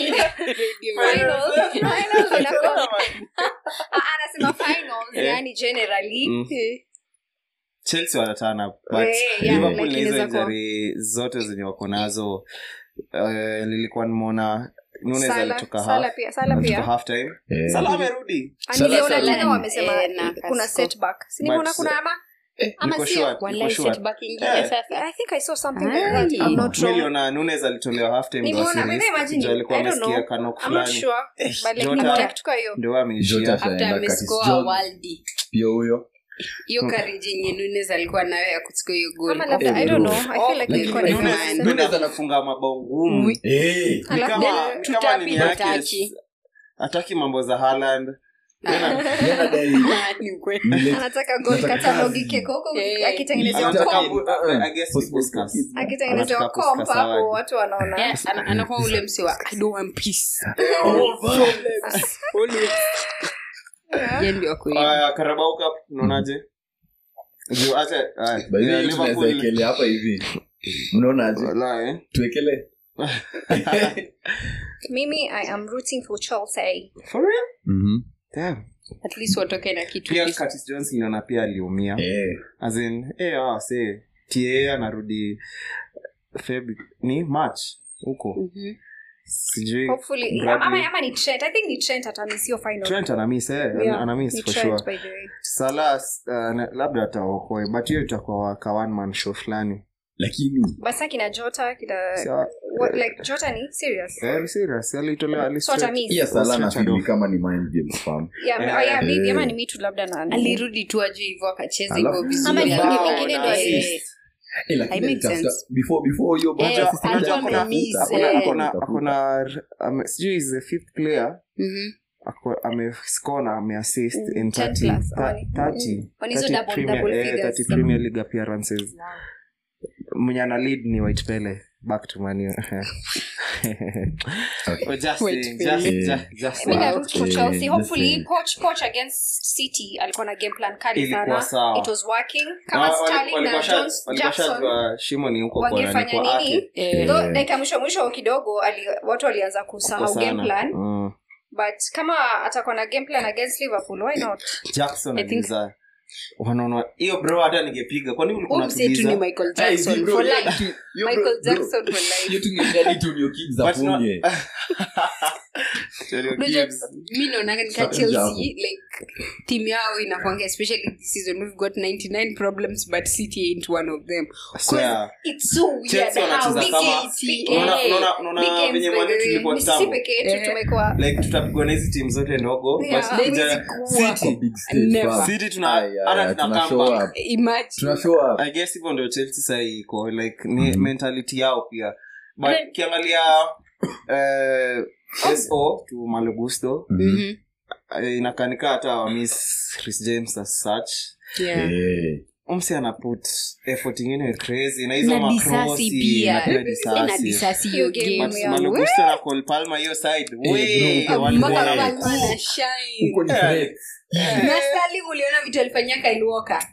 anasema finals yani generally Chelsea wanatana but Liverpool na hizo injury zote zenye wako nazo nilikuwa nimeona Nunes alitoka half time Salah amerudi niliona tena wamesema kuna setback si nimeona kuna ama sio one setback ingine sasa I think I saw something like that I'm not sure niliona Nunes alitolewa half time ndio series alikuwa amesikia kanok fulani I'm not sure but like nimeona kutoka hiyo ndio ameishia after amescore world pia huyo hiyo courage yenye Nunes alikuwa nayo ya kuchukua hiyo goal I don't know I feel like ilikuwa Nunes anafunga mabao ngumu kama nini yake ataki mambo za Haaland anataka goal catalog keko huko akitengenezwa kompa hapo watu wanaona anakuwa ule mse wa I don't want peace ndio kweli Carabao Cup unaonaje ndio acha Liverpool ekele hapa hivi unaonaje tuekele mimi I am rooting for Chelsea for real damn at least watoke na kitu pia Curtis Jones niliona pia aliumia as in say TA anarudi ni March huko sijui hopefully ama ni Trent I think ni Trent atamissio final Trent anamiss anamiss for sure Salah labda ataokoe but hiyo itakuwa ka one man show fulani lakini basi kina Jota like Jota ni serious serious alitolewa ya Salah na feel kama ni mind game fam maybe ama ni mtu labda na alirudi tu aje hivyo akacheza hivyo vizuri ama nyingine ndio I make sense before your budget akona sijui is the fifth player amescore na ameassist in 30 Premier League appearances mwenye ana lead ni White Pele back to Man U Chelsea hopefully coach against City alikuwa na game plan kali sana it was working kama Sterling na Jackson shimo ni huko kwa nini dakika mwisho kidogo watu walianza kusahau game plan but kama atakuwa na game plan against Liverpool why not Jackson aliza wanaona hiyo bro hata ningepiga kwani ulikuwa unatuliza ni Michael Jackson for life Michael Jackson for life you tungejali tu your kids afunge mimi naona katika Chelsea like team yao inakuanga especially this season we've got 99 problems but City ain't one of them so it's so weird how big unaona venye mwanzo tulikuwa City pekee tumekuwa like tutapigwa na hizi team zote ndogo but City tuna ana tunakamba imagine show up I guess hivyo ndio Chelsea sasa iko like ni mentality yao pia but kiangalia SO to Malo Gusto inakanika hata wa miss Chris James as such umse ana put effort ingine crazy na hizo macross na disasi hiyo game Malo Gusto na Cole Palmer hiyo side walikuwa na shine uko ni threat na Sterling uliona vitu alifanyia Kyle Walker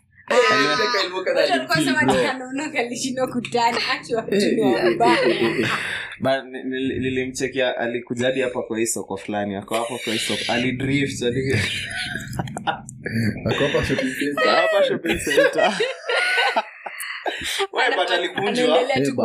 nilimchekia alikujadi hapa kwa hii soko fulani ako hapo kwa hii soko alidrift akopa shopping center but alikunjwa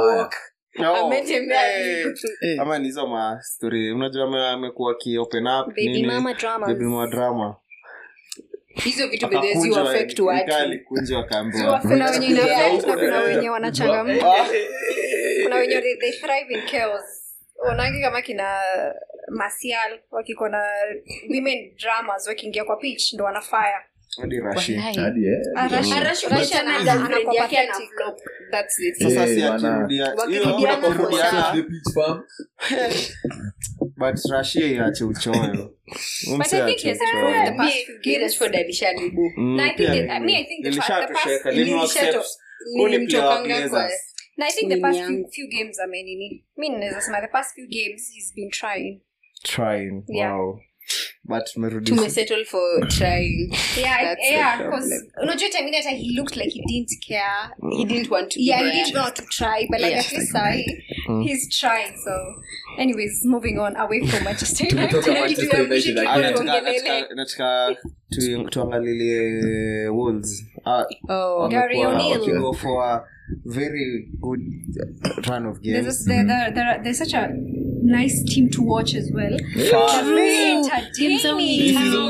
ama nizo ma story unajua amekuwa ki open up baby mama drama hizo vitu bedezi wa affect watu alikunjwa akaambiwa kuna wenye inaffect na kuna wenye wanachangamka kuna wenye they thrive in chaos wanangi kama kina Martial wakiko na women dramas wakiingia kwa pitch ndo wana fire hadi Rashi Russia na girlfriend yake na flop that's it sasa si akirudia the pitch farm but Russia iache uchoyo but I think it's the past few games for Dalishani and I think the past nilimtokanga kwa na I think the past few games mimi naweza sema the past few games he's been trying wow but tumerudisha tumesettle for trying. Yeah, because unajua time hata he looked like he didn't care. He didn't want to. He didn't want to try, but like at least he's trying. So, anyways, moving on away from Manchester United. Nataka tuangalie Wolves. Gary O'Neil. Go for a very good run of games. There's such a nice team to watch as well. Very entertaining.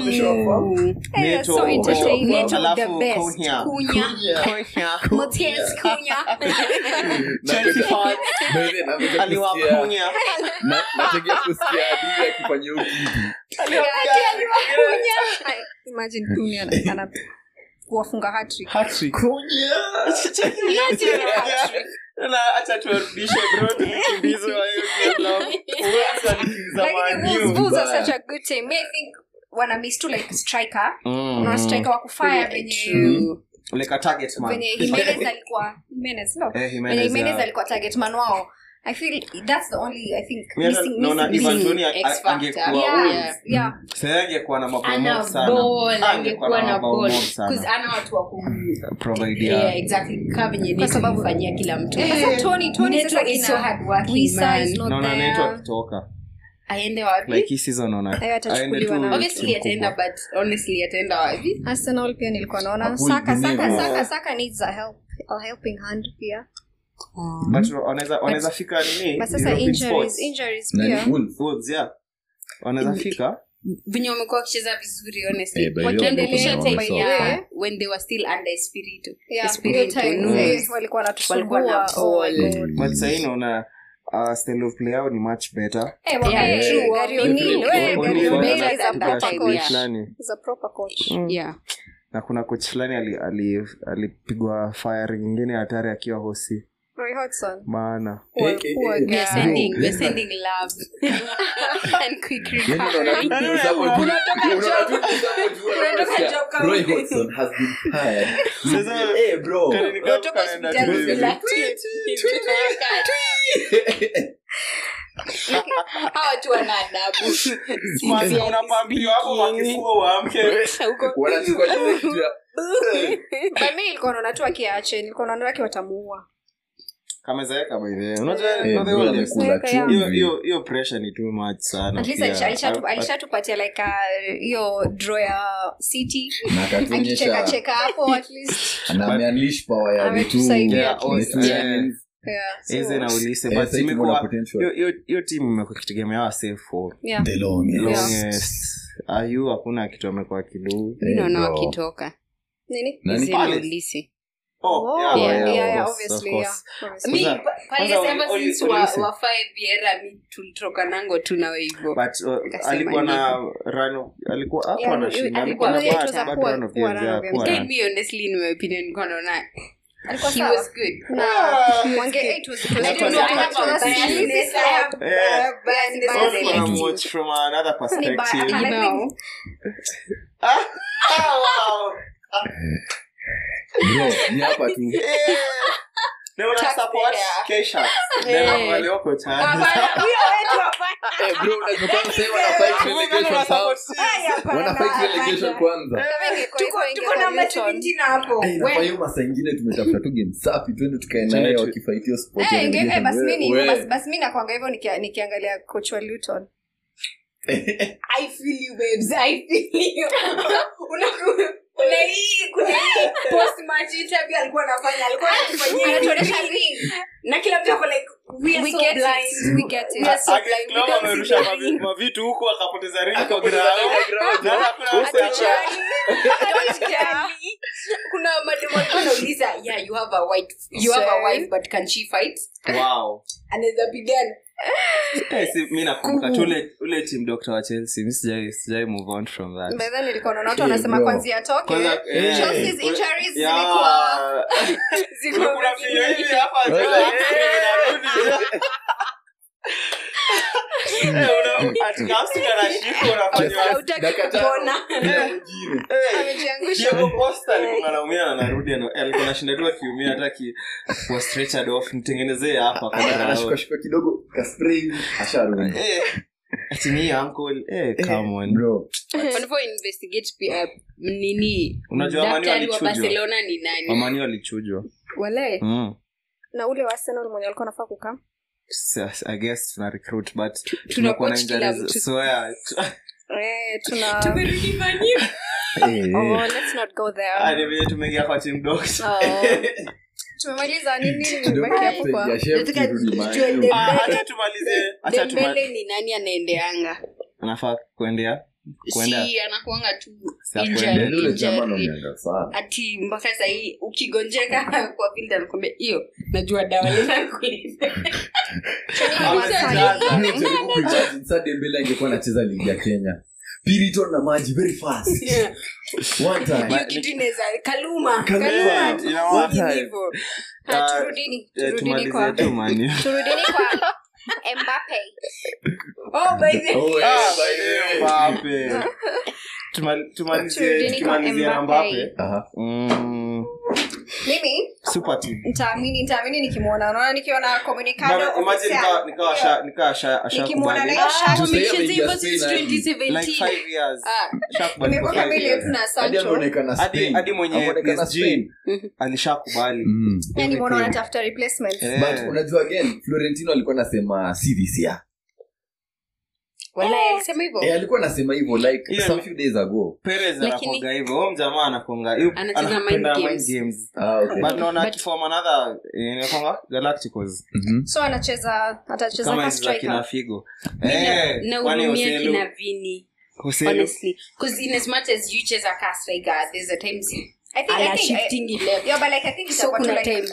So entertaining. The best. Cunha. Matheus Cunha. Chelsea fans. Aliwa Cunha. Nategea kusikia hadi akifanya Aliwa Cunha. Imagine Cunha ana kuwafunga hat-trick. Cunha. Na acha tuarudishe bro tukimbizo hiyo club. Wolves are such a good team. I think wana miss to like striker. Una striker wa kufire venye like a target man. Venye Jimenez alikuwa target man wao. I feel that's the only missing X factor. Yeah. Sasa angekuwa na mabao sana. Angekuwa na ball because ana watu wa provide. Yeah, exactly. Kavenye kwa sababu fanyia kila mtu. Sasa Tony is so hard working. Naona network kutoka. Aende wapi? Like his season ona. Aende tu. Obviously ataenda but honestly ataenda wapi? Arsenal pia nilikuwa naona Saka needs a helping hand pia. But wanaweza fika nini? But sasa injuries pia. Wolves yeah. Wanaweza fika Vinyo wamekuwa wakicheza vizuri honestly. Wakiendelea time when they were still under Espirito. Walikuwa wanatusumbua. But sasa inaona style of play out ni much better. Gary O'Neil is a proper coach. Yeah. Na kuna coach fulani alipigwa fire nyingine hatari akiwa hosi. Roy Hodgson. Maana. We're sending love and quick recovery. Roy Hodgson has been fired. Hey bro. Hawa tu wana adabu. Unapambia hapo wakifua waamke. Wanachukua kitu ya. Mimi nilikuwa naona tu akiache, nilikuwa naona watamuua. Kama zaeka by the unajua hiyo pressure ni too much sana. At least alishatupatia like hiyo draw ya City. Akicheka hapo at least. Ana unleash power ya vitu. Eze na ulise but imekuwa hiyo team imekuwa kitegemea safe for the longest. Ayu hakuna kitu amekuwa kidu. Naona wakitoka. Nini? Ulise. Yeah, obviously. Me pale ever since wa 5 years mi tulitoka nango tu na hivyo. But alikuwa na run alikuwa hapo anashinda alikuwa na background of games. Me honestly in my opinion nilikuwa naona he was good. It was watch from another perspective. Bro, ni hapa tu. They want to support Kesha. They walioko chana. Bro, unajua sasa wana fight relegation kwanza. Tuko na matinti na hapo. Kwa hiyo masa nyingine tumetafuta tu game safi twende tukae naye wakifight hiyo sport. Basi mimi nakwanga hivyo nikiangalia coach wa Luton. I feel you babes. I feel you. Kuna hii post match interview alikuwa anafanya anatuonyesha ring na kila mtu ako like we are so blind. We get it. Amerusha mavitu huko akapoteza ring kwa ground. Kuna mademo alikuwa anauliza you have a wife but can she fight? Wow. Anaweza pigana. Mimi nakumbuka ule team doctor wa Chelsea sijai move on from that. But then nilikuwa naona watu wanasema kwanza atoke. Chelsea's injuries zilikuwa kuna feel hivi hapa narudi. Atikasi kana shiko unafanya utakapona. Amejiangusha. Hiyo posta alikuwa anaumia na narudi alikuwa anashinda tu akiumia hata kwa stretchered off nitengenezee hapa kwa anashika kidogo ka spray asharudi. ati ni uncle come on bro Wanafaa investigate nini unajua Mani daktari wa alichujwa Barcelona ni nani Mani alichujwa wale na ule wa Arsenal mwenye alikuwa anafaa kukaa I guess tuna recruit but tunakuwa na injuries so tumerudi Mani let's not go there vile tumeingia kwa team dogs tumemaliza nini nimebaki hapo kwa acha tumalize Dembele ni nani anaendeanga anafaa kuendea si anakuanga tu yule jamaa anaenda sana ati mpaka sasa hii ukigonjeka kwa vile anakuambia hiyo najua dawa lina kuliza sasa Dembele angekuwa anacheza ligi ya Kenya Piriton na maji very fast one time kitu inaweza Kaluma hivyo turudini kwa Mbappe by the tumalizie na Mbappe mimi super team nitaamini nikimwona unaona nikiona communicado nikimwona nayo like 5 years nimekuwa kama ile tuna Sancho hadi mwenye PSG alishakubali yani mbona wanatafuta replacement but unajua again Florentino alikuwa anasema si this year wala alisema hivyo alikuwa anasema hivyo like some few days ago Perez anakonga hivyo huyo jamaa anakonga anacheza mind games okay but no not from another inakonga Galacticos so atacheza kama striker kina Figo na urumia kina Vini honestly because in as much as you chase a cast like there's a times I think shifting left yeah but like I think it's about time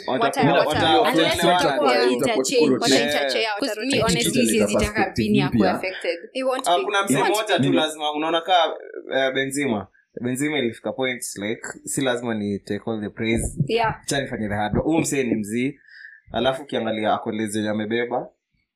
because me honestly sitaka Vini aku affected kuna msemo moja tu lazima unaona ka Benzema ilifika points like si lazima ni take all the praise acha nifanye the hard work msee ni mzee alafu kiangalia akoleze amebeba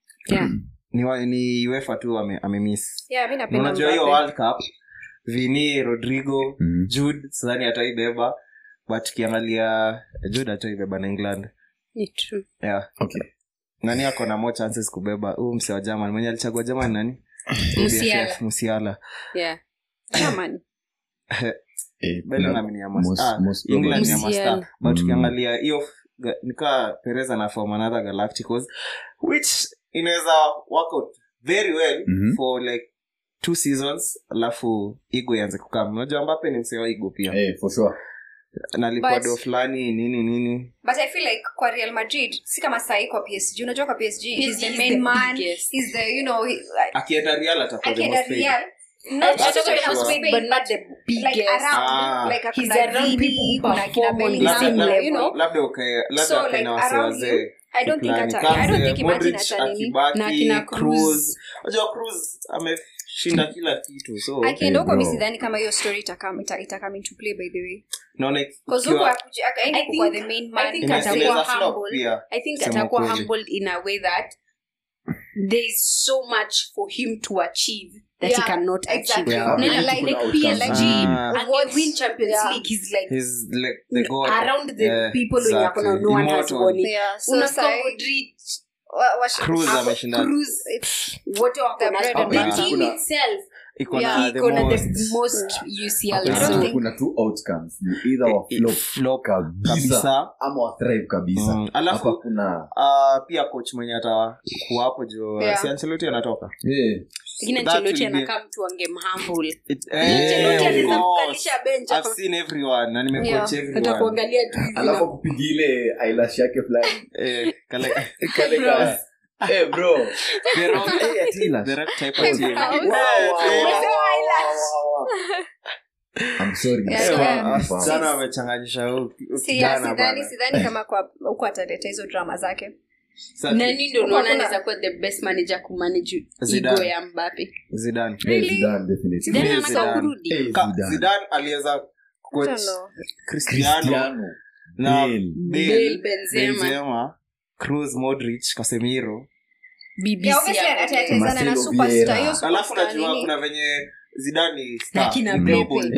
ni UEFA tu amemiss mimi napenda unajua hiyo World Cup Vini Rodrigo Jude sidhani ataibeba but kiangalia Jude ataibeba na England ni true okay nani ako na more chances kubeba msee wa German mwenye alichagua German nani Musiala German Bellingham ni ya England ni ya master but kiangalia hiyo nika Perez na form another Galacticos which inaweza work out very well for like 2 seasons alafu Igo ianze kukam unajua Mbappe ni msee wa Igo pia for sure na likwado fulani nini but I feel like kwa Real Madrid si kama sai kwa PSG unajua kwa PSG he's the main man he's the akienda Real atakuwa the most paid not just but not the biggest like around like he's around people kuna kina Bellingham labda kana wazee I don't think imagine na kina Cruz unajua Cruz ameshinda kila kitu so akienda huko mimi sidhani kama hiyo story itakam into play by the way no like because huko akaenda kwa the main man I think atakuwa humble in a way that there is so much for him to achieve that he cannot achieve like PSG and win Champions League he's like the god around the people when you're no one has won it Cruz ameshinda what the team itself iko na the most UCL kuna two outcomes either wa flop kabisa ama wa thrive kabisa alafu kuna pia coach mwenye atakuwa hapo jo si Ancelotti anatoka lakini Ancelotti anakaa mtu angemhumble Ancelotti anaweza kukalisha bench I've seen everyone na nimecoach everyone atakuangalia tu alafu kupiga ile eyelash yake fulani kale bro the right type of team I'm sorry sana wamechanganyisha sidhani kama kwa huko ataleta hizo drama zake nani ndio unaona anaweza kuwa the best manager ku manage ego ya Mbappe Zidane definitely Zidane aliweza coach Cristiano na Bale Benzema Cruz Modric Casemiro BBC atatezana na superstar hiyo alafu najua kuna venye Zidane star global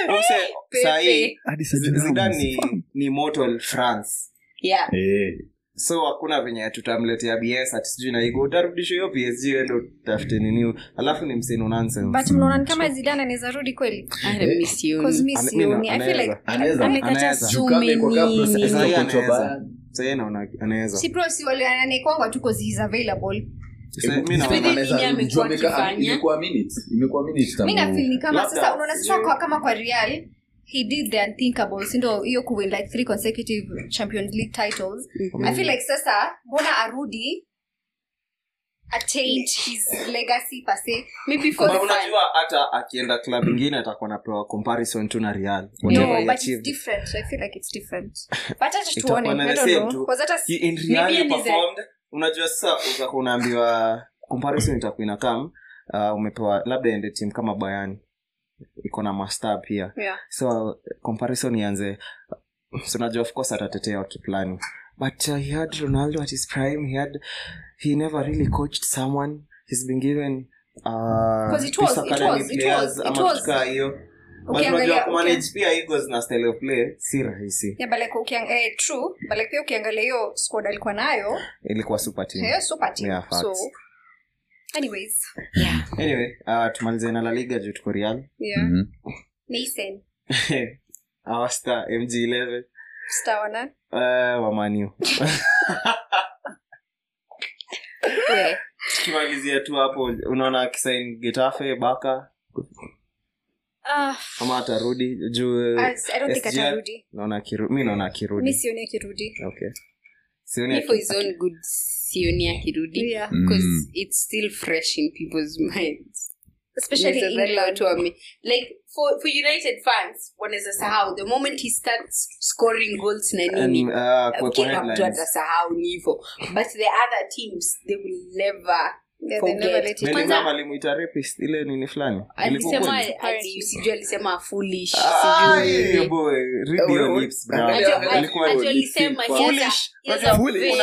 sahi Zidane ni mortal France so hakuna venye tutamletea BS ati sijui na iko utarudisha hiyo PSG ndio tafute nini alafu ni mseno nonsense but mnaona kama Zidane anaweza rudi kweli I miss you cause miss you I feel like amekata so many sasa yeye naona anaweza si pro si wale ananekwanga tu cause he is available mimi naona imekuwa minutes mimi na feel ni kama sasa unaona sasa kama kwa Real he did the unthinkable sindo hiyo ku win like 3 consecutive Champions League titles I feel like sasa mbona arudi attain his legacy per se maybe for unajua hata akienda club nyingine atakuwa napewa comparison tu na Real no but it's different I feel like it's different but just tuone I don't know because that in Real performed unajua sasa utakuwa unaambiwa comparison itakuwa inakam umepewa labda ende team kama Bayern iko na master pia so comparison ianze so unajua of course atatetea wakiplani but he had Ronaldo at his prime he never really coached someone he's been given because it was hiyo unajua manage pia egos na style of play si rahisi but like true but like pia ukiangalia hiyo squad alikuwa nayo ilikuwa super team yeah, so anyways anyway tumalize na La Liga juu tuko Real Mason our star MG11 star wana wa Man U kimalizia tu hapo unaona kisain Getafe Barca kama atarudi juu I don't think atarudi mimi naona akirudi mimi sioni akirudi okay sioni for his own good sioni akirudi because it's still fresh in people's minds especially in England like for United fans wanaweza sahau the moment he starts scoring goals na nini atasahau hivyo but the other teams they will never forget kwanza alimuita rapist ile nini fulani alisema alisema foolish sijui boy read your lips bro alikuwa alisema foolish he has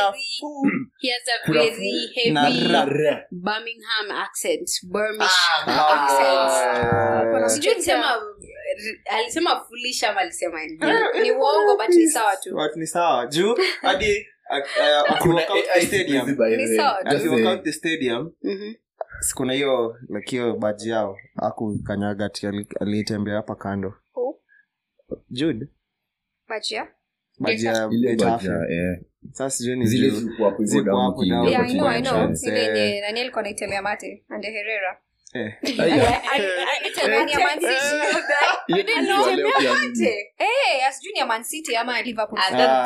a very heavy Birmingham accent sijui alisema foolish ama alisema ni uongo but ni sawa tu ni sawa juu hadi akiwalk the stadium sikuna hiyo like hiyo baji yao akukanyaga ati alitembea hapa kando Jude baji ya Getafe sasa sijui ni zile zilikuwa hapo hivyo down I know ile nani alikuwa anaitembea mate Ande Herrera asijui ni ya Man City ama Liverpool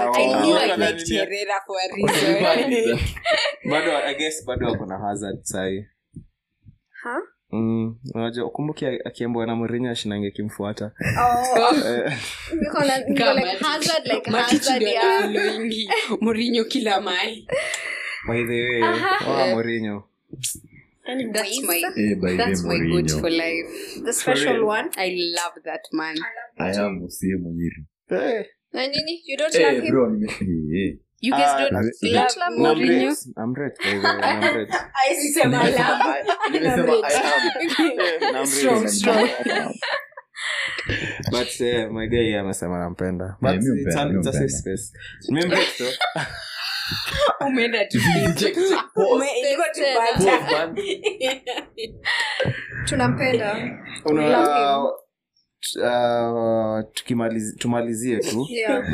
bado I guess bado wako na Hazard sahi unajua kumbuki akiambiwa na Mourinho ashinange kimfuata Mourinho kila mahali by the way Mourinho That's my good for life. The special one. I love that man. I am Usie Munyiri. Nini? You don't love him? Bro, you guys don't love Mourinho? I'm red. I'm red. I say my love. Strong. But my guy amesema nampenda. But it's a safe space. Remember so. Umeenda tu check ilikuwa tubata tunampenda tumalizie tu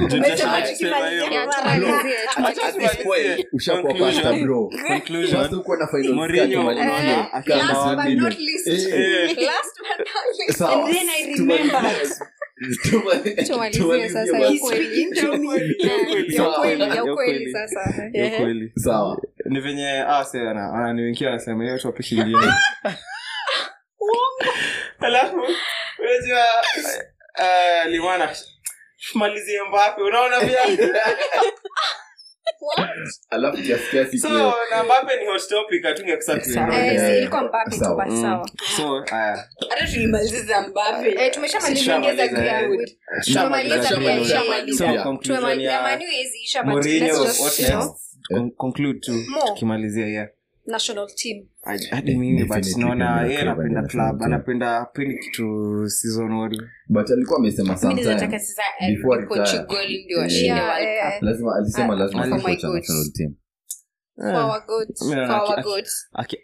ushakuwa pasta bro conclusion uko na final Mourinho last but not least and then I remember tumalizie sasa ya kweli sasa sawa ni venye sana ananiwinkia anasema hiyo topic nyingine alafu unajua Limana malizie Mbappe unaona pia alafu kiasi so na Mbappe ni hot topic atunge kusafiri ilikuwa Mbappe tu basi sawa so hata tulimaliza Mbappe tumeshamaliza Greenwood tumemaliza Manu hizi Mourinho what next conclude to tukimalizia national team. Hadi mimi but Definitely naona yeye Kenya anapenda national club, team. anapenda kitu seasonal. But alikuwa amesema Mimi nataka sometime sasa before Portugal retire. ndio washinde World Cup. lazima alisema lazima for my coach goats. national team. For our goats. Mimi For naona our goats. Okay.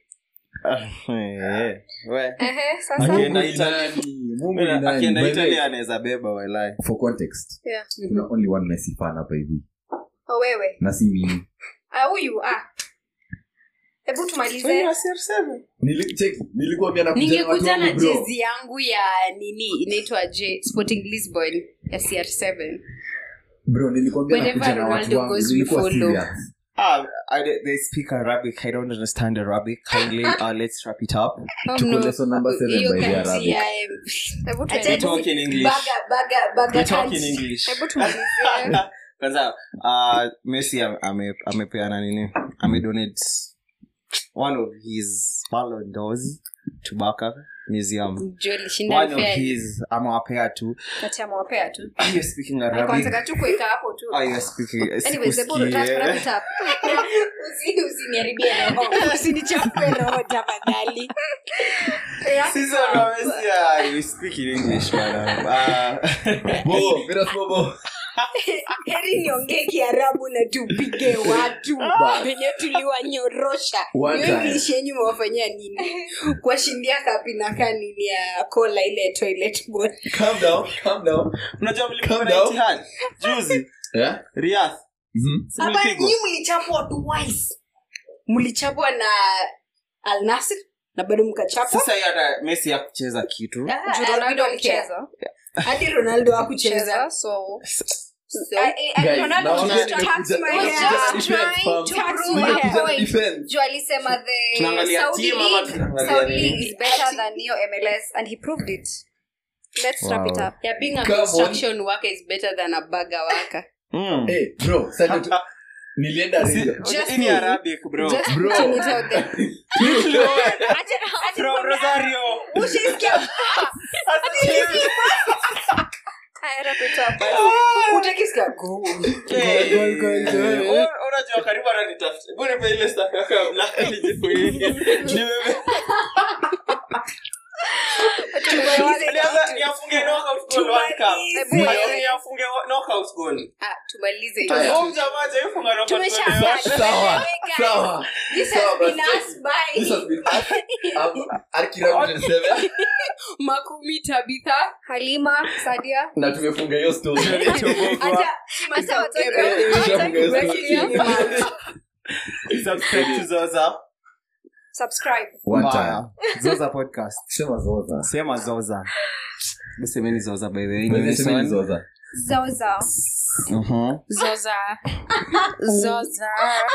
We. Sasa. Akienda Mungu ni Italy. nani? Mungu ni nani? Akienda By the way, Italy anaweza beba walai. for context Yeah. kuna only one Messi fan hapa hivi Wewe. na si mimi. Huyu hebu tumalize. Nilikuwa mimi Ningekuja na jezi yangu ya nini inaitwa Sporting Lisbon ya CR7. bro nilikwambia Whenever nakuja na watu Ronaldo wangu goes, we nilikuwa follow. serious. They speak Arabic. I don't understand Arabic. Kindly, let's wrap it up. Tuko lesson number 7 by the Arabic. Hebu We tuende. talk in English. Baga We talk in English. Hebu tumalize. Kwanza Messi amepeana nini? Amedonate one of his Ballon d'Ors to Barca Museum. Jolie shinda One of fair. his amewapea tu. Kati ya mwapea tu. Are you speaking Arabic? Kwanza tu kuweka hapo tu. Are you speaking? Anyways, hebu wrap it up. Usiniharibie roho. Usinichafue roho tafadhali. Sisi wa Messi, you speak in English, madam. Bobo, vera bobo. Heri niongee Kiarabu na tupige watu wenye tuliwanyorosha. One Hiyo time. English yenyu mwafanyia nini? Kuwashindia kapi na kanini ya kola ile toilet bowl. Calm down. Unajua mlikuwa Calm na down. Etihad juzi Yeah? Riyadh. Hapa nyinyi mlichapwa twice. Mlichapwa na Al Nassr na bado mkachapwa. Sasa hata Messi hakucheza kitu. Ronaldo alicheza. Hadi Ronaldo hakucheza. So Guys, Ronaldo now just I'm tax gonna- my I'm hair. gonna Just defend, trying fam. to prove We're my gonna point. defend. Joe alisema the Tunaangalia Saudi team ama League, tunaangalia Saudi nini? League is better than your MLS and he proved it. Let's wrap it up. Yeah, being a Come on. construction worker is better than a burger worker. Hey, bro, sasa tu nilienda radio. Just In me. Arabic, bro. Just Bro. putting it out there. From Rosario. Ushaisikia? I wrap it up. Utakisikia goal. Unajua karibu ananitafuta. Mbona pe ile stack yako black alijifunika. Niafunge knockout goal World Cup. Niafunge knockout goal. Tumalize Oh, hiyo. jamaa haifunga knockout goal. Sawa. This Sawa, has been but us by This has been Arkirabu 7 Makumi Tabitha. Halima, Sadia. na tumefunga hiyo story. Hata Subscribe to Zoza. Subscribe. One time. Zoza podcast. Sema Zoza. Sema Zoza. Semeni Zoza by the way. Wewe sema ni Zoza. Zoza. Zoza. Zoza.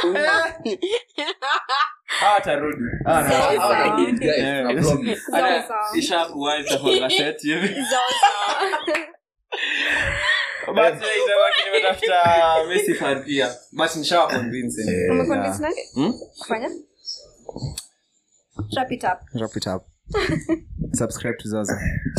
Atarudi. Guys, I promise. Zoza. Ishakuwa itakuwa set hivi. Zoza. But itabaki nimetafuta Messi fan pia. But nishawa convince. Umeconvince nani? Kufanya? Wrap it up. Wrap it up. Subscribe to Zoza.